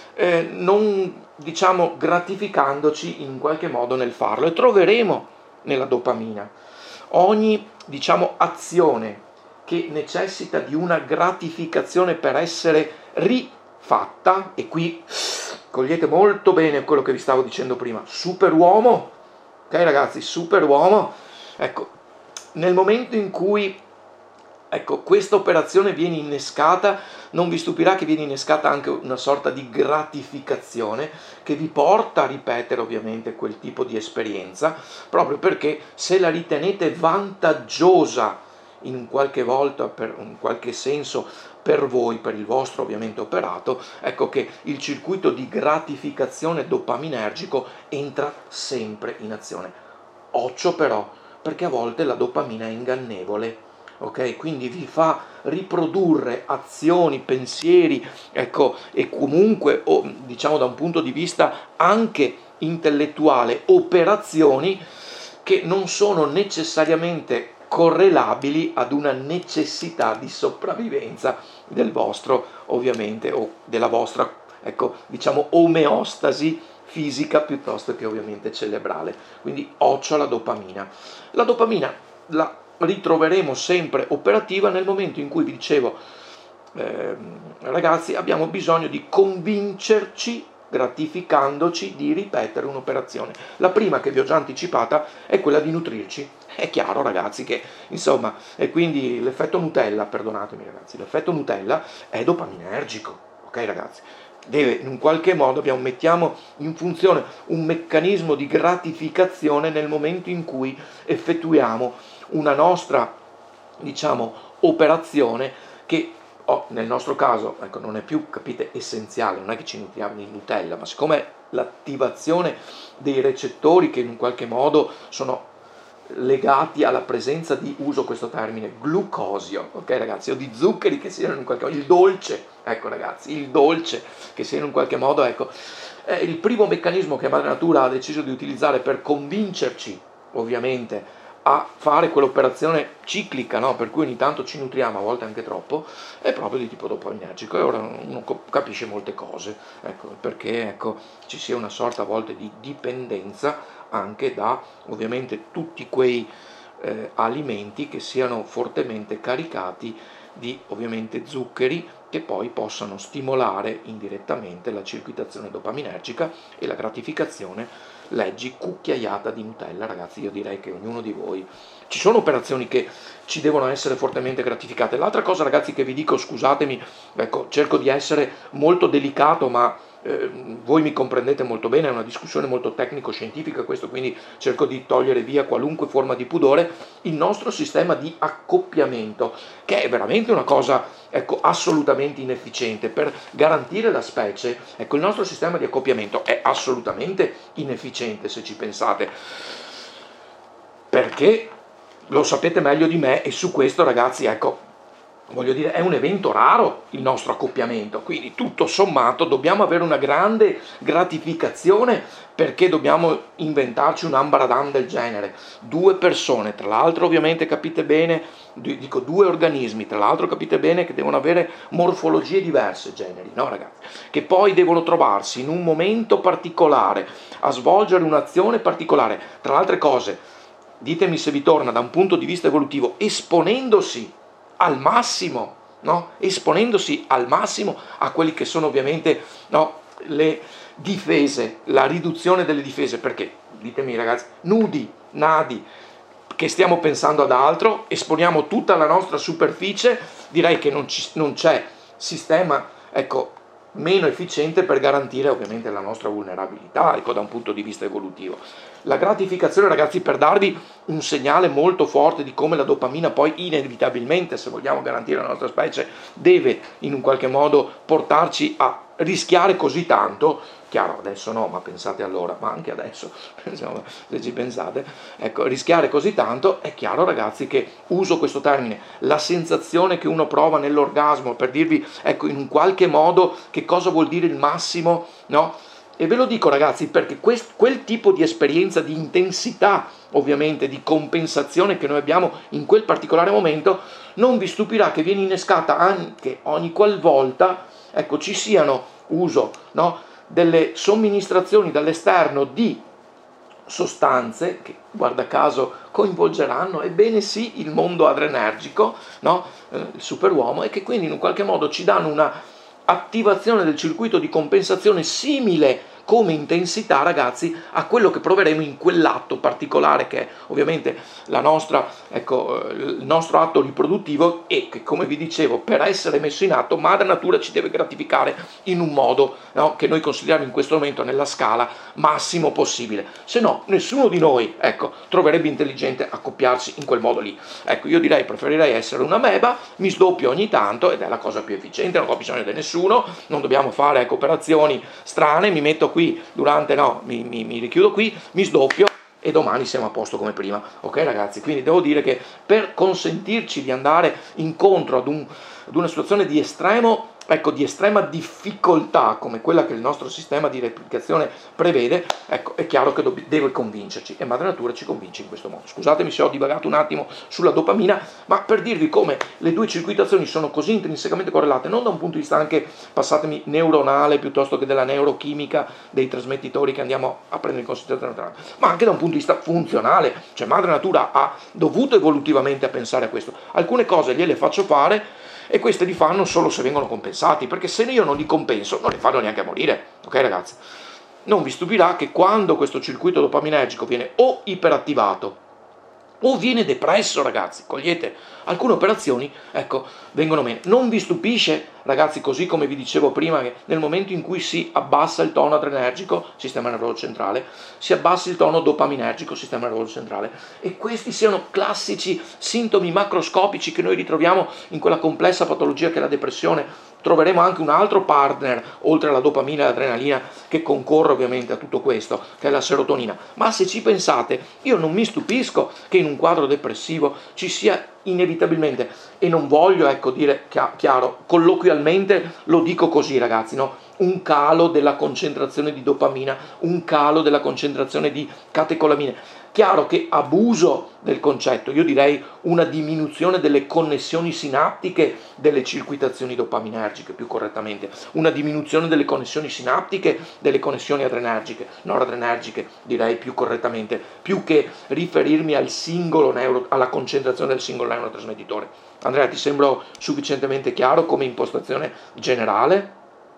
non, diciamo, gratificandoci in qualche modo nel farlo. E troveremo nella dopamina ogni, diciamo, azione che necessita di una gratificazione per essere rifatta, e qui cogliete molto bene quello che vi stavo dicendo prima, superuomo, ok ragazzi, superuomo, ecco, nel momento in cui, ecco, questa operazione viene innescata, non vi stupirà che viene innescata anche una sorta di gratificazione che vi porta a ripetere ovviamente quel tipo di esperienza, proprio perché se la ritenete vantaggiosa in qualche volta, per un qualche senso, per voi, per il vostro ovviamente operato, ecco che il circuito di gratificazione dopaminergico entra sempre in azione. Occhio però, perché a volte la dopamina è ingannevole. Ok, quindi vi fa riprodurre azioni, pensieri, ecco, e comunque, diciamo da un punto di vista anche intellettuale, operazioni che non sono necessariamente correlabili ad una necessità di sopravvivenza del vostro, ovviamente, o della vostra, ecco, diciamo, omeostasi fisica piuttosto che ovviamente cerebrale. Quindi occhio alla dopamina. La dopamina la ritroveremo sempre operativa nel momento in cui, vi dicevo, ragazzi, abbiamo bisogno di convincerci, gratificandoci, di ripetere un'operazione. La prima, che vi ho già anticipata, è quella di nutrirci. È chiaro, ragazzi, che insomma, e quindi l'effetto Nutella, perdonatemi ragazzi, l'effetto Nutella è dopaminergico, ok ragazzi? Deve, in un qualche modo, mettiamo in funzione un meccanismo di gratificazione nel momento in cui effettuiamo una nostra, diciamo, operazione che nel nostro caso, ecco, non è più, capite, essenziale, non è che ci nutriamo di Nutella, ma siccome l'attivazione dei recettori che in un qualche modo sono legati alla presenza di, uso questo termine, glucosio, ok ragazzi, o di zuccheri che siano in qualche modo, il dolce, ecco ragazzi, il dolce che sia in qualche modo, ecco, è il primo meccanismo che Madre Natura ha deciso di utilizzare per convincerci, ovviamente, a fare quell'operazione ciclica, no? Per cui ogni tanto ci nutriamo, a volte anche troppo, è proprio di tipo dopaminergico, e ora uno capisce molte cose, ecco, perché ecco, ci sia una sorta a volte di dipendenza anche da ovviamente tutti quei alimenti che siano fortemente caricati di ovviamente zuccheri, che poi possano stimolare indirettamente la circuitazione dopaminergica e la gratificazione. Leggi cucchiaiata di Nutella, ragazzi, io direi che ognuno di voi, ci sono operazioni che ci devono essere fortemente gratificate. L'altra cosa, ragazzi, che vi dico, scusatemi, ecco, cerco di essere molto delicato, ma voi mi comprendete molto bene, è una discussione molto tecnico-scientifica questo, quindi cerco di togliere via qualunque forma di pudore. Il nostro sistema di accoppiamento, che è veramente una cosa, ecco, assolutamente inefficiente per garantire la specie, ecco, il nostro sistema di accoppiamento è assolutamente inefficiente, se ci pensate, perché lo sapete meglio di me, e su questo, ragazzi, ecco, voglio dire, è un evento raro il nostro accoppiamento, quindi tutto sommato dobbiamo avere una grande gratificazione, perché dobbiamo inventarci un ambradam del genere. Due persone, tra l'altro ovviamente capite bene, dico due organismi, tra l'altro capite bene che devono avere morfologie diverse, generi, no ragazzi? Che poi devono trovarsi in un momento particolare a svolgere un'azione particolare, tra le altre cose, ditemi se vi torna da un punto di vista evolutivo, esponendosi al massimo, no? Esponendosi al massimo a quelli che sono ovviamente, no, le difese, la riduzione delle difese, perché, ditemi ragazzi, nudi, nadi, che stiamo pensando ad altro, esponiamo tutta la nostra superficie, direi che non c'è sistema, ecco, meno efficiente per garantire ovviamente la nostra vulnerabilità, ecco, da un punto di vista evolutivo. La gratificazione, ragazzi, per darvi un segnale molto forte di come la dopamina poi inevitabilmente, se vogliamo garantire la nostra specie, deve in un qualche modo portarci a rischiare così tanto. Chiaro, adesso no, ma pensate allora, ma anche adesso, insomma, se ci pensate, ecco, rischiare così tanto, è chiaro, ragazzi, che uso questo termine, la sensazione che uno prova nell'orgasmo, per dirvi, ecco, in un qualche modo che cosa vuol dire il massimo, no? E ve lo dico, ragazzi, perché quel tipo di esperienza di intensità, ovviamente, di compensazione che noi abbiamo in quel particolare momento, non vi stupirà che viene innescata anche ogni qualvolta, ecco, ci siano uso, no, delle somministrazioni dall'esterno di sostanze che, guarda caso, coinvolgeranno, ebbene sì, il mondo adrenergico, no, il superuomo, e che quindi in un qualche modo ci danno una attivazione del circuito di compensazione simile come intensità, ragazzi, a quello che proveremo in quell'atto particolare che è ovviamente il nostro atto riproduttivo, e che, come vi dicevo, per essere messo in atto madre natura ci deve gratificare in un modo, no, che noi consideriamo in questo momento nella scala massimo possibile, se no nessuno di noi, troverebbe intelligente accoppiarsi in quel modo lì. Io preferirei essere una meba, mi sdoppio ogni tanto ed è la cosa più efficiente, non ho bisogno di nessuno, non dobbiamo fare operazioni strane, mi metto qui mi richiudo qui, mi sdoppio e domani siamo a posto come prima, ok ragazzi? Quindi devo dire che per consentirci di andare incontro ad una situazione di di estrema difficoltà come quella che il nostro sistema di replicazione prevede, è chiaro che deve convincerci, e madre natura ci convince in questo modo. Scusatemi se ho divagato un attimo sulla dopamina, ma per dirvi come le due circuitazioni sono così intrinsecamente correlate, non da un punto di vista anche, passatemi, neuronale piuttosto che della neurochimica dei trasmettitori che andiamo a prendere in considerazione, ma anche da un punto di vista funzionale, cioè madre natura ha dovuto evolutivamente a pensare a questo. Alcune cose gliele faccio fare e queste li fanno solo se vengono compensati, perché se io non li compenso non li fanno neanche a morire, ok ragazzi? Non vi stupirà che quando questo circuito dopaminergico viene o iperattivato o viene depresso, ragazzi, cogliete, alcune operazioni, vengono meno. Non vi stupisce, ragazzi, così come vi dicevo prima, che nel momento in cui si abbassa il tono adrenergico, sistema nervoso centrale, si abbassa il tono dopaminergico, sistema nervoso centrale, e questi siano classici sintomi macroscopici che noi ritroviamo in quella complessa patologia che è la depressione. Troveremo anche un altro partner, oltre alla dopamina e all'adrenalina, che concorre ovviamente a tutto questo, che è la serotonina. Ma se ci pensate, io non mi stupisco che in un quadro depressivo ci sia inevitabilmente, e non voglio dire chiaro, colloquialmente lo dico così ragazzi, no? Un calo della concentrazione di dopamina, un calo della concentrazione di catecolamine. Chiaro che abuso del concetto, io direi una diminuzione delle connessioni sinaptiche delle circuitazioni dopaminergiche, più correttamente, una diminuzione delle connessioni sinaptiche delle connessioni adrenergiche, noradrenergiche, direi più correttamente, più che riferirmi alla concentrazione del singolo neurotrasmettitore. Andrea, ti sembro sufficientemente chiaro come impostazione generale?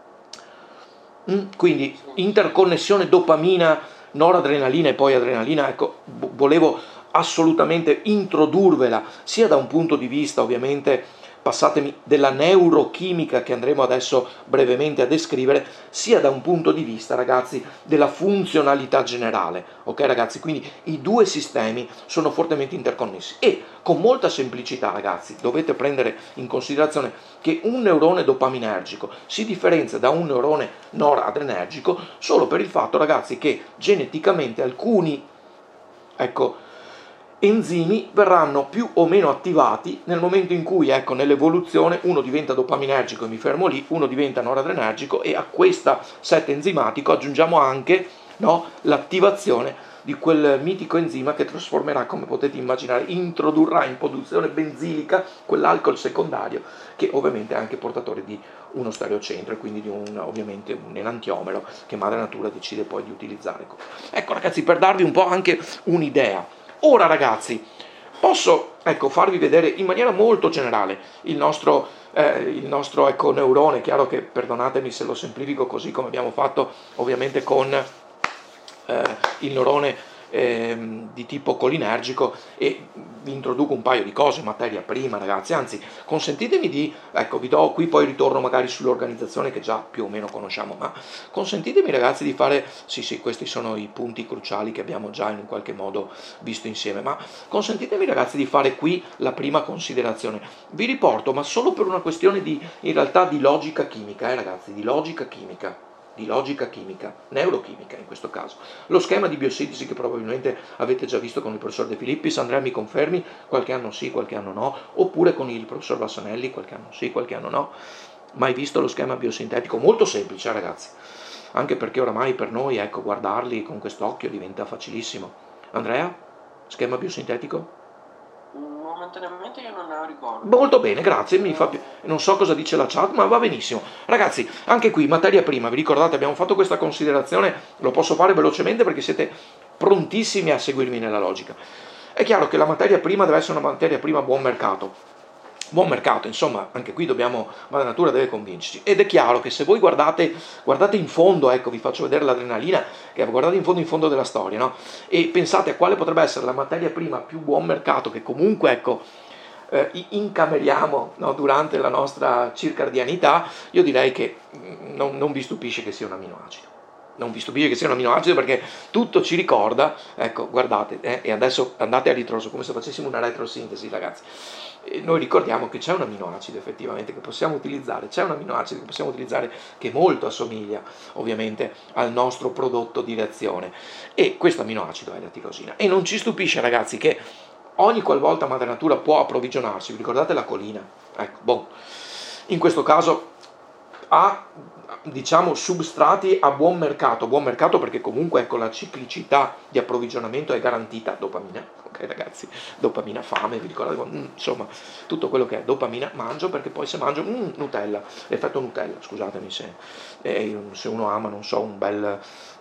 Quindi interconnessione dopamina, noradrenalina e poi adrenalina, volevo assolutamente introdurvela sia da un punto di vista ovviamente, passatemi, della neurochimica che andremo adesso brevemente a descrivere, sia da un punto di vista, ragazzi, della funzionalità generale, ok ragazzi? Quindi i due sistemi sono fortemente interconnessi e con molta semplicità, ragazzi, dovete prendere in considerazione che un neurone dopaminergico si differenzia da un neurone noradrenergico solo per il fatto, ragazzi, che geneticamente alcuni enzimi verranno più o meno attivati nel momento in cui, nell'evoluzione, uno diventa dopaminergico e mi fermo lì, uno diventa noradrenergico, e a questo set enzimatico aggiungiamo anche, l'attivazione di quel mitico enzima che trasformerà, come potete immaginare, introdurrà in produzione benzilica quell'alcol secondario che ovviamente è anche portatore di uno stereocentro e quindi di ovviamente un enantiomero che madre natura decide poi di utilizzare. Ecco ragazzi, per darvi un po' anche un'idea. Ora ragazzi, posso farvi vedere in maniera molto generale il nostro neurone. Chiaro che, perdonatemi se lo semplifico così come abbiamo fatto ovviamente con il neurone di tipo colinergico, e vi introduco un paio di cose, materia prima ragazzi, anzi consentitemi di, vi do qui, poi ritorno magari sull'organizzazione che già più o meno conosciamo, ma consentitemi ragazzi di fare, sì questi sono i punti cruciali che abbiamo già in un qualche modo visto insieme, ma consentitemi ragazzi di fare qui la prima considerazione. Vi riporto, ma solo per una questione in realtà di logica chimica, ragazzi, di logica chimica, neurochimica in questo caso, lo schema di biosintesi che probabilmente avete già visto con il professor De Filippis. Andrea, mi confermi? Qualche anno sì, qualche anno no, oppure con il professor Bassanelli, qualche anno sì, qualche anno no. Mai visto lo schema biosintetico? Molto semplice ragazzi, anche perché oramai per noi guardarli con quest'occhio diventa facilissimo. Andrea, schema biosintetico? Momentaneamente io non ne ho ricordo. Molto bene, grazie, non so cosa dice la chat, ma va benissimo. Ragazzi, anche qui, materia prima, vi ricordate, abbiamo fatto questa considerazione, lo posso fare velocemente perché siete prontissimi a seguirmi nella logica. È chiaro che la materia prima deve essere una materia prima a buon mercato. buon mercato, insomma, anche qui Madre Natura deve convincerci. Ed è chiaro che se voi guardate in fondo, ecco, vi faccio vedere l'adrenalina, che guardate in fondo della storia, no? E pensate a quale potrebbe essere la materia prima più buon mercato che comunque, ecco, incameriamo, no, durante la nostra circadianità, io direi che non vi stupisce che sia un amminoacido. Non vi stupisce che sia un amminoacido, perché tutto ci ricorda, ecco, guardate, e adesso andate a ritroso, come se facessimo una retrosintesi, ragazzi. Noi ricordiamo che c'è un amminoacido effettivamente che possiamo utilizzare, che molto assomiglia ovviamente al nostro prodotto di reazione, e questo amminoacido è la tirosina. E non ci stupisce, ragazzi, che ogni qualvolta Madre Natura può approvvigionarsi, vi ricordate la colina? Ecco, in questo caso ha, diciamo, substrati a buon mercato perché comunque, ecco, la ciclicità di approvvigionamento è garantita. Dopamina, ok ragazzi, dopamina, fame, vi ricordate? Insomma, tutto quello che è dopamina, mangio, perché poi se mangio Nutella, l'effetto Nutella, scusatemi se uno ama, non so, un bel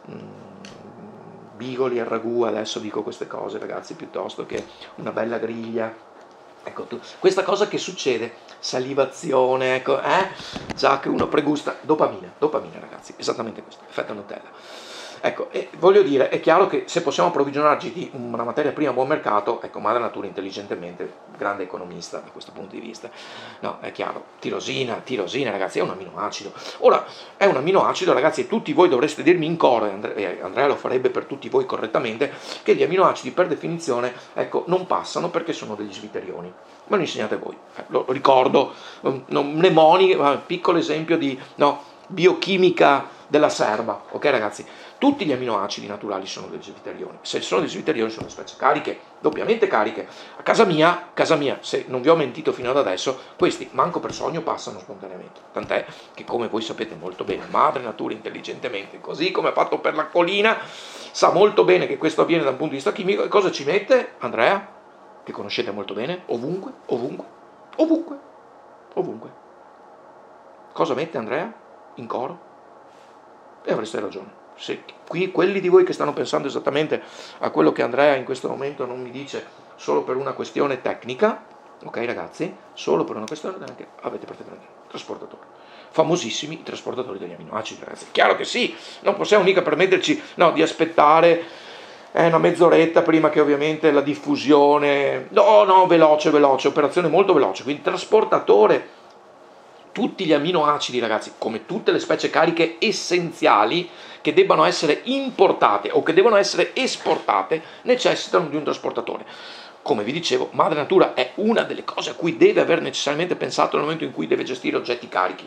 bigoli al ragù, adesso dico queste cose, ragazzi, piuttosto che una bella griglia. Ecco, questa cosa che succede, salivazione, ecco, già che uno pregusta, dopamina, ragazzi, esattamente questo, effetto Nutella. Ecco, e voglio dire, è chiaro che se possiamo approvvigionarci di una materia prima a buon mercato, ecco, Madre Natura intelligentemente, grande economista da questo punto di vista, no, è chiaro, tirosina, ragazzi, è un amminoacido. Ora, è un amminoacido, ragazzi, e tutti voi dovreste dirmi in coro, e Andrea lo farebbe per tutti voi correttamente, che gli amminoacidi per definizione, ecco, non passano perché sono degli sviterioni. Me lo insegnate voi, lo ricordo, mnemoni, piccolo esempio di biochimica della serva, ok ragazzi? Tutti gli amminoacidi naturali sono degli sviterioni. Se sono degli sviterioni sono specie cariche, doppiamente cariche. A casa mia, se non vi ho mentito fino ad adesso, questi manco per sogno passano spontaneamente. Tant'è che, come voi sapete molto bene, Madre Natura intelligentemente, così come ha fatto per la colina, sa molto bene che questo avviene da un punto di vista chimico. E cosa ci mette, Andrea? Che conoscete molto bene? Ovunque. Cosa mette Andrea? In coro? E avreste ragione. Se qui quelli di voi che stanno pensando esattamente a quello che Andrea in questo momento non mi dice solo per una questione tecnica, ok ragazzi, solo per una questione tecnica, avete perfettamente trasportatori. Famosissimi i trasportatori degli amminoacidi, ragazzi. Chiaro che sì, non possiamo mica permetterci di aspettare una mezz'oretta prima che ovviamente la diffusione, veloce, operazione molto veloce, quindi trasportatore. Tutti gli amminoacidi, ragazzi, come tutte le specie cariche essenziali che debbano essere importate o che devono essere esportate, necessitano di un trasportatore. Come vi dicevo, Madre Natura è una delle cose a cui deve aver necessariamente pensato nel momento in cui deve gestire oggetti carichi.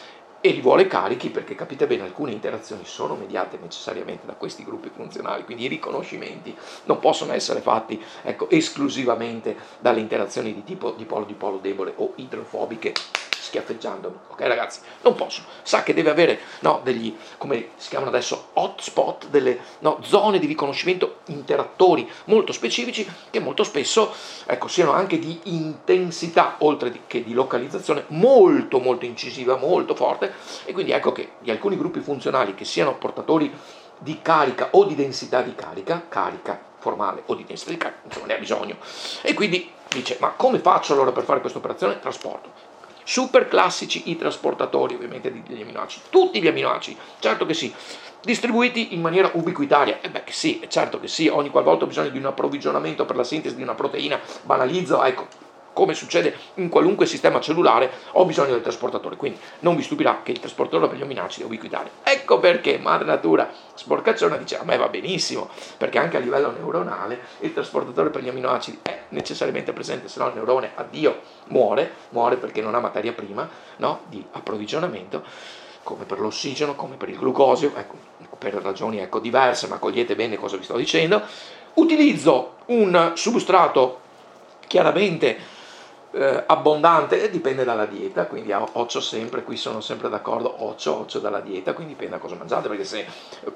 E li vuole carichi perché, capite bene, alcune interazioni sono mediate necessariamente da questi gruppi funzionali, quindi i riconoscimenti non possono essere fatti, ecco, esclusivamente dalle interazioni di tipo dipolo debole o idrofobiche, schiaffeggiandomi, ok ragazzi? Non possono. Sa che deve avere degli, come si chiamano adesso, hotspot, delle zone di riconoscimento, interattori molto specifici che molto spesso, ecco, siano anche di intensità oltre che di localizzazione molto incisiva, molto forte, e quindi ecco che di alcuni gruppi funzionali che siano portatori di carica o di densità di carica formale o di densità di carica, insomma ne ha bisogno. E quindi dice, ma come faccio allora per fare questa operazione? Trasporto. Super classici i trasportatori ovviamente degli amminoacidi, tutti gli amminoacidi, certo che sì, distribuiti in maniera ubiquitaria, sì, certo che sì, ogni qualvolta ho bisogno di un approvvigionamento per la sintesi di una proteina, banalizzo, ecco, come succede in qualunque sistema cellulare, ho bisogno del trasportatore, quindi non vi stupirà che il trasportatore per gli amminoacidi è ubiquitario. Ecco perché Madre Natura sporcacciona dice, a me va benissimo, perché anche a livello neuronale il trasportatore per gli amminoacidi è necessariamente presente, se no il neurone, addio, muore perché non ha materia prima di approvvigionamento, come per l'ossigeno, come per il glucosio, ecco, per ragioni diverse, ma cogliete bene cosa vi sto dicendo. Utilizzo un substrato chiaramente abbondante, dipende dalla dieta, quindi occhio sempre, qui sono sempre d'accordo, occhio dalla dieta, quindi dipende da cosa mangiate, perché se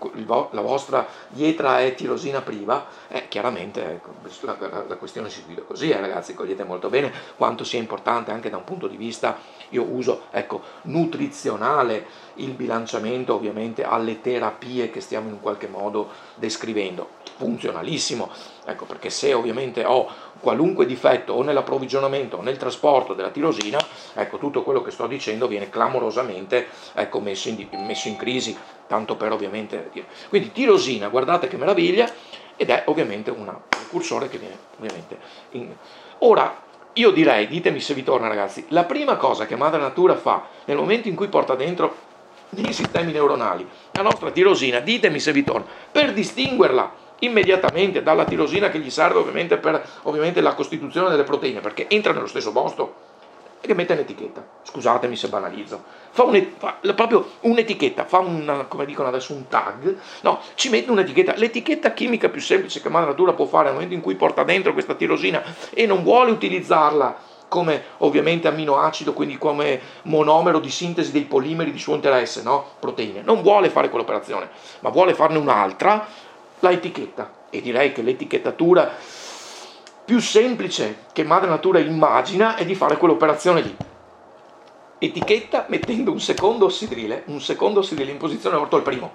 la vostra dieta è tirosina priva, chiaramente la questione si guida così, ragazzi, cogliete molto bene quanto sia importante anche da un punto di vista, io uso, nutrizionale, il bilanciamento ovviamente alle terapie che stiamo in qualche modo descrivendo. funzionalissimo, ecco, perché se ovviamente ho qualunque difetto o nell'approvvigionamento o nel trasporto della tirosina, ecco, tutto quello che sto dicendo viene clamorosamente, ecco, messo in crisi, tanto per ovviamente dire. Quindi tirosina, guardate che meraviglia, ed è ovviamente un precursore che viene ovviamente Ora, io direi, ditemi se vi torna ragazzi, la prima cosa che Madre Natura fa nel momento in cui porta dentro nei sistemi neuronali la nostra tirosina, ditemi se vi torna, per distinguerla immediatamente dalla tirosina che gli serve ovviamente per ovviamente la costituzione delle proteine, perché entra nello stesso posto, e che mette un'etichetta, scusatemi se banalizzo, fa proprio un'etichetta, fa come dicono adesso, un tag, no, ci mette un'etichetta, l'etichetta chimica più semplice che Madre Natura può fare nel momento in cui porta dentro questa tirosina e non vuole utilizzarla come ovviamente amminoacido, quindi come monomero di sintesi dei polimeri di suo interesse, no? Proteine, non vuole fare quell'operazione, ma vuole farne un'altra, la etichetta. E direi che l'etichettatura più semplice che Madre Natura immagina è di fare quell'operazione lì. Etichetta mettendo un secondo ossidrile in posizione orto al primo.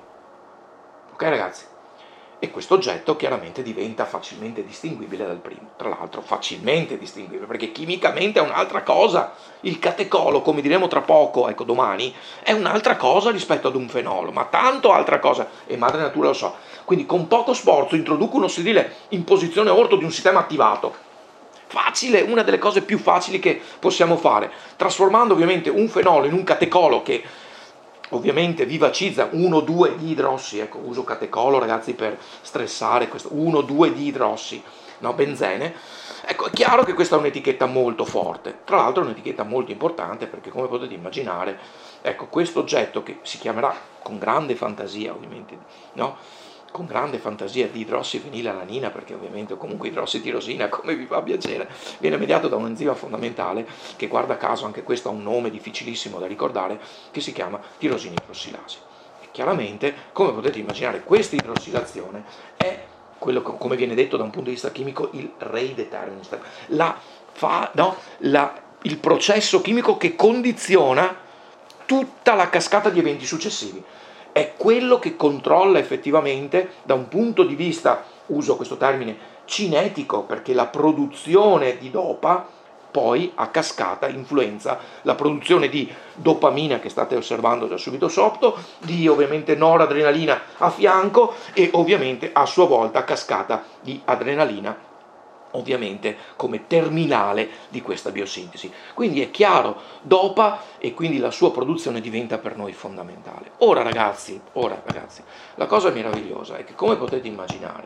Ok ragazzi? E questo oggetto chiaramente diventa facilmente distinguibile dal primo. Tra l'altro facilmente distinguibile, perché chimicamente è un'altra cosa. Il catecolo, come diremo tra poco, ecco domani, è un'altra cosa rispetto ad un fenolo, ma tanto altra cosa, e Madre Natura lo sa. Quindi con poco sforzo introduco un ossidrile in posizione orto di un sistema attivato. Facile, una delle cose più facili che possiamo fare, trasformando ovviamente un fenolo in un catecolo che ovviamente vivacizza 1,2 di idrossi, ecco, uso catecolo ragazzi per stressare questo, 1,2 di idrossi, no, benzene. Ecco, è chiaro che questa è un'etichetta molto forte, tra l'altro è un'etichetta molto importante perché, come potete immaginare, ecco, questo oggetto che si chiamerà con grande fantasia ovviamente, no? Con grande fantasia di idrossifenilalanina, perché ovviamente comunque idrossitirosina, come vi fa piacere, viene mediato da un enzima fondamentale che, guarda caso, anche questo ha un nome difficilissimo da ricordare, che si chiama tirosina idrossilasi. E chiaramente, come potete immaginare, questa idrossilazione è quello, come viene detto da un punto di vista chimico, il rate determinant, il processo chimico che condiziona tutta la cascata di eventi successivi. È quello che controlla effettivamente da un punto di vista, uso questo termine, cinetico, perché la produzione di dopa poi a cascata influenza la produzione di dopamina che state osservando già subito sotto, di ovviamente noradrenalina a fianco e ovviamente a sua volta a cascata di adrenalina, ovviamente come terminale di questa biosintesi. Quindi è chiaro, dopa e quindi la sua produzione diventa per noi fondamentale. Ora ragazzi, la cosa meravigliosa è che come potete immaginare,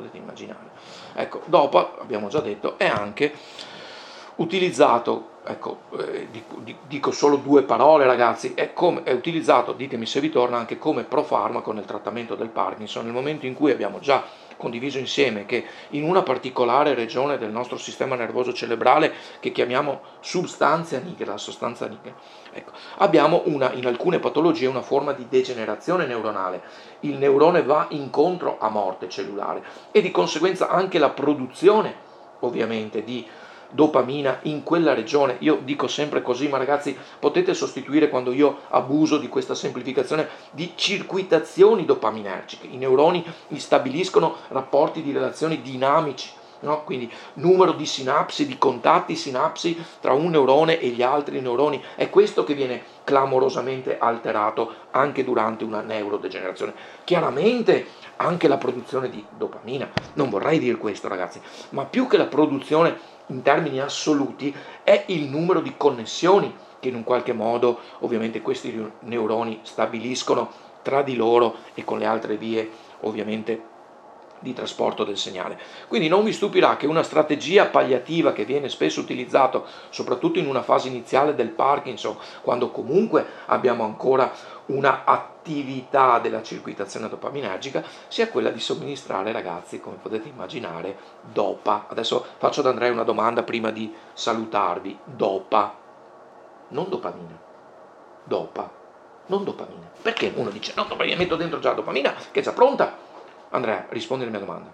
ecco, dopa, abbiamo già detto, è anche utilizzato, ecco, dico solo due parole ragazzi, è utilizzato, ditemi se vi torna, anche come profarmaco nel trattamento del Parkinson, nel momento in cui abbiamo già condiviso insieme che in una particolare regione del nostro sistema nervoso cerebrale che chiamiamo sostanza nigra, ecco, abbiamo in alcune patologie una forma di degenerazione neuronale, il neurone va incontro a morte cellulare e di conseguenza anche la produzione ovviamente di dopamina in quella regione. Io dico sempre così, ma ragazzi potete sostituire, quando io abuso di questa semplificazione, di circuitazioni dopaminergiche. I neuroni stabiliscono rapporti di relazioni dinamici, no? Quindi numero di sinapsi, di contatti sinapsi tra un neurone e gli altri neuroni, è questo che viene clamorosamente alterato anche durante una neurodegenerazione. Chiaramente anche la produzione di dopamina, non vorrei dire questo ragazzi, ma più che la produzione in termini assoluti è il numero di connessioni che in un qualche modo ovviamente questi neuroni stabiliscono tra di loro e con le altre vie ovviamente di trasporto del segnale. Quindi non vi stupirà che una strategia palliativa che viene spesso utilizzata soprattutto in una fase iniziale del Parkinson, quando comunque abbiamo ancora una attività della circuitazione dopaminergica, sia quella di somministrare, ragazzi, come potete immaginare, dopa. Adesso faccio ad Andrea una domanda prima di salutarvi. Dopa, non dopamina. Dopa, non dopamina. Perché uno dice no, dopamina, metto dentro già la dopamina che è già pronta? Andrea, rispondi alla mia domanda.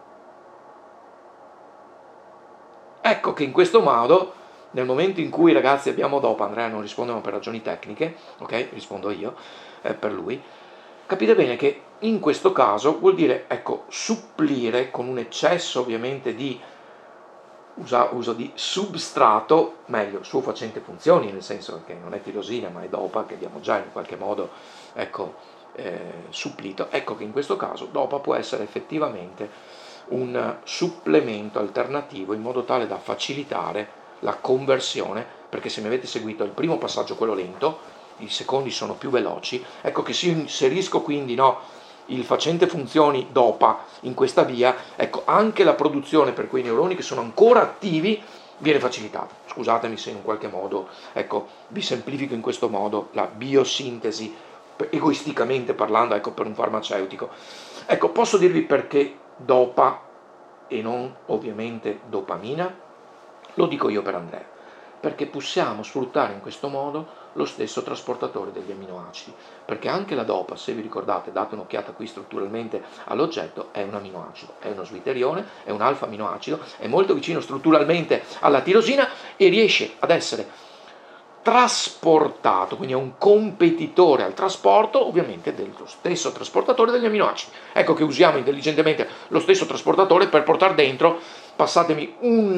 Ecco che in questo modo, nel momento in cui, ragazzi, abbiamo dopa, Andrea non risponde per ragioni tecniche, ok? Rispondo io per lui. capite bene che in questo caso vuol dire, ecco, supplire con un eccesso ovviamente di uso di substrato, meglio, suo facente funzioni, nel senso che non è tirosina ma è dopa, che abbiamo già in qualche modo, ecco, supplito. Ecco che in questo caso dopa può essere effettivamente un supplemento alternativo in modo tale da facilitare la conversione, perché se mi avete seguito il primo passaggio, quello lento, i secondi sono più veloci, ecco che se io inserisco quindi il facente funzioni dopa in questa via, ecco anche la produzione per quei neuroni che sono ancora attivi viene facilitata. Scusatemi se in qualche modo, ecco, vi semplifico in questo modo la biosintesi, egoisticamente parlando, ecco, per un farmaceutico. Ecco, posso dirvi perché dopa e non ovviamente dopamina? Lo dico io per Andrea, perché possiamo sfruttare in questo modo lo stesso trasportatore degli amminoacidi, perché anche la dopa, se vi ricordate, date un'occhiata qui strutturalmente all'oggetto, è un amminoacido, è uno sviterione, è un alfa-amminoacido, è molto vicino strutturalmente alla tirosina e riesce ad essere trasportato, quindi è un competitore al trasporto ovviamente dello stesso trasportatore degli amminoacidi. Ecco che usiamo intelligentemente lo stesso trasportatore per portare dentro, passatemi,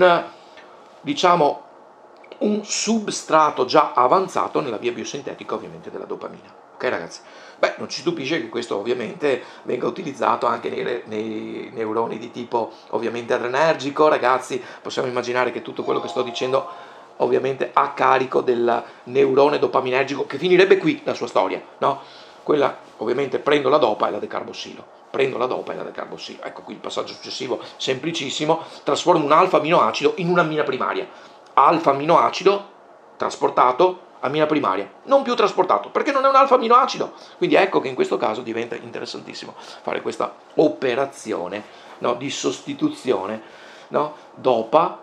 un substrato già avanzato nella via biosintetica ovviamente della dopamina. Ok ragazzi? Beh, non ci stupisce che questo ovviamente venga utilizzato anche nei neuroni di tipo ovviamente adrenergico, ragazzi, possiamo immaginare che tutto quello che sto dicendo ovviamente a carico del neurone dopaminergico che finirebbe qui la sua storia, no? Quella ovviamente prendo la dopa e la decarbossilo. Prendo la dopa e la decarbossilo. Ecco qui il passaggio successivo, semplicissimo, trasformo un alfa-amminoacido in un'ammina primaria. Alfa-amminoacido trasportato, ammina primaria, non più trasportato, perché non è un alfa-amminoacido. Quindi ecco che in questo caso diventa interessantissimo fare questa operazione, no, di sostituzione, no, dopa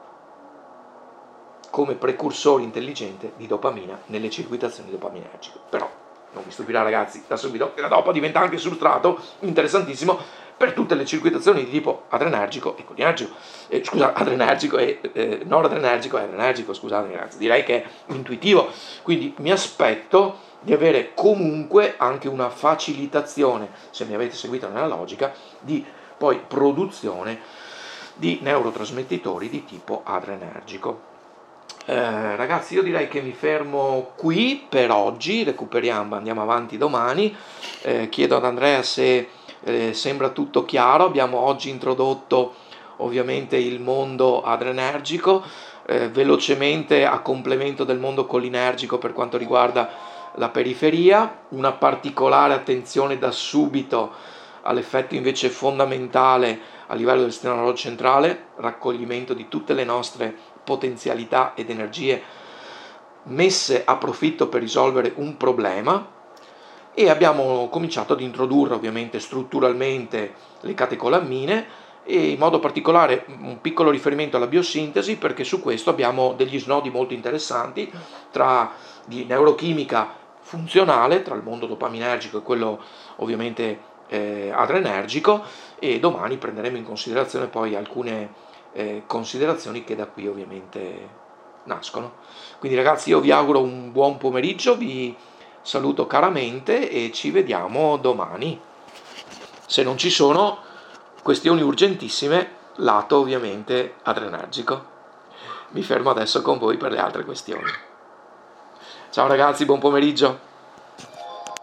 come precursore intelligente di dopamina nelle circuitazioni dopaminergiche. Però non vi stupirà ragazzi da subito che la dopa diventa anche substrato interessantissimo per tutte le circuitazioni di tipo adrenergico e colinergico, adrenergico e noradrenergico e adrenergico, scusatemi ragazzi, direi che è intuitivo, quindi mi aspetto di avere comunque anche una facilitazione, se mi avete seguito nella logica, di poi produzione di neurotrasmettitori di tipo adrenergico. Ragazzi, io direi che mi fermo qui per oggi, recuperiamo, andiamo avanti domani. Chiedo ad Andrea se sembra tutto chiaro. Abbiamo oggi introdotto ovviamente il mondo adrenergico, velocemente a complemento del mondo colinergico per quanto riguarda la periferia, una particolare attenzione da subito all'effetto invece fondamentale a livello del sistema nervoso centrale, raccoglimento di tutte le nostre potenzialità ed energie messe a profitto per risolvere un problema, e abbiamo cominciato ad introdurre ovviamente strutturalmente le catecolammine e in modo particolare un piccolo riferimento alla biosintesi, perché su questo abbiamo degli snodi molto interessanti di neurochimica funzionale tra il mondo dopaminergico e quello ovviamente adrenergico, e domani prenderemo in considerazione poi alcune considerazioni che da qui ovviamente nascono. Quindi ragazzi, io vi auguro un buon pomeriggio, vi saluto caramente e ci vediamo domani. Se non ci sono questioni urgentissime, lato ovviamente adrenergico. Mi fermo adesso con voi per le altre questioni. Ciao ragazzi, buon pomeriggio.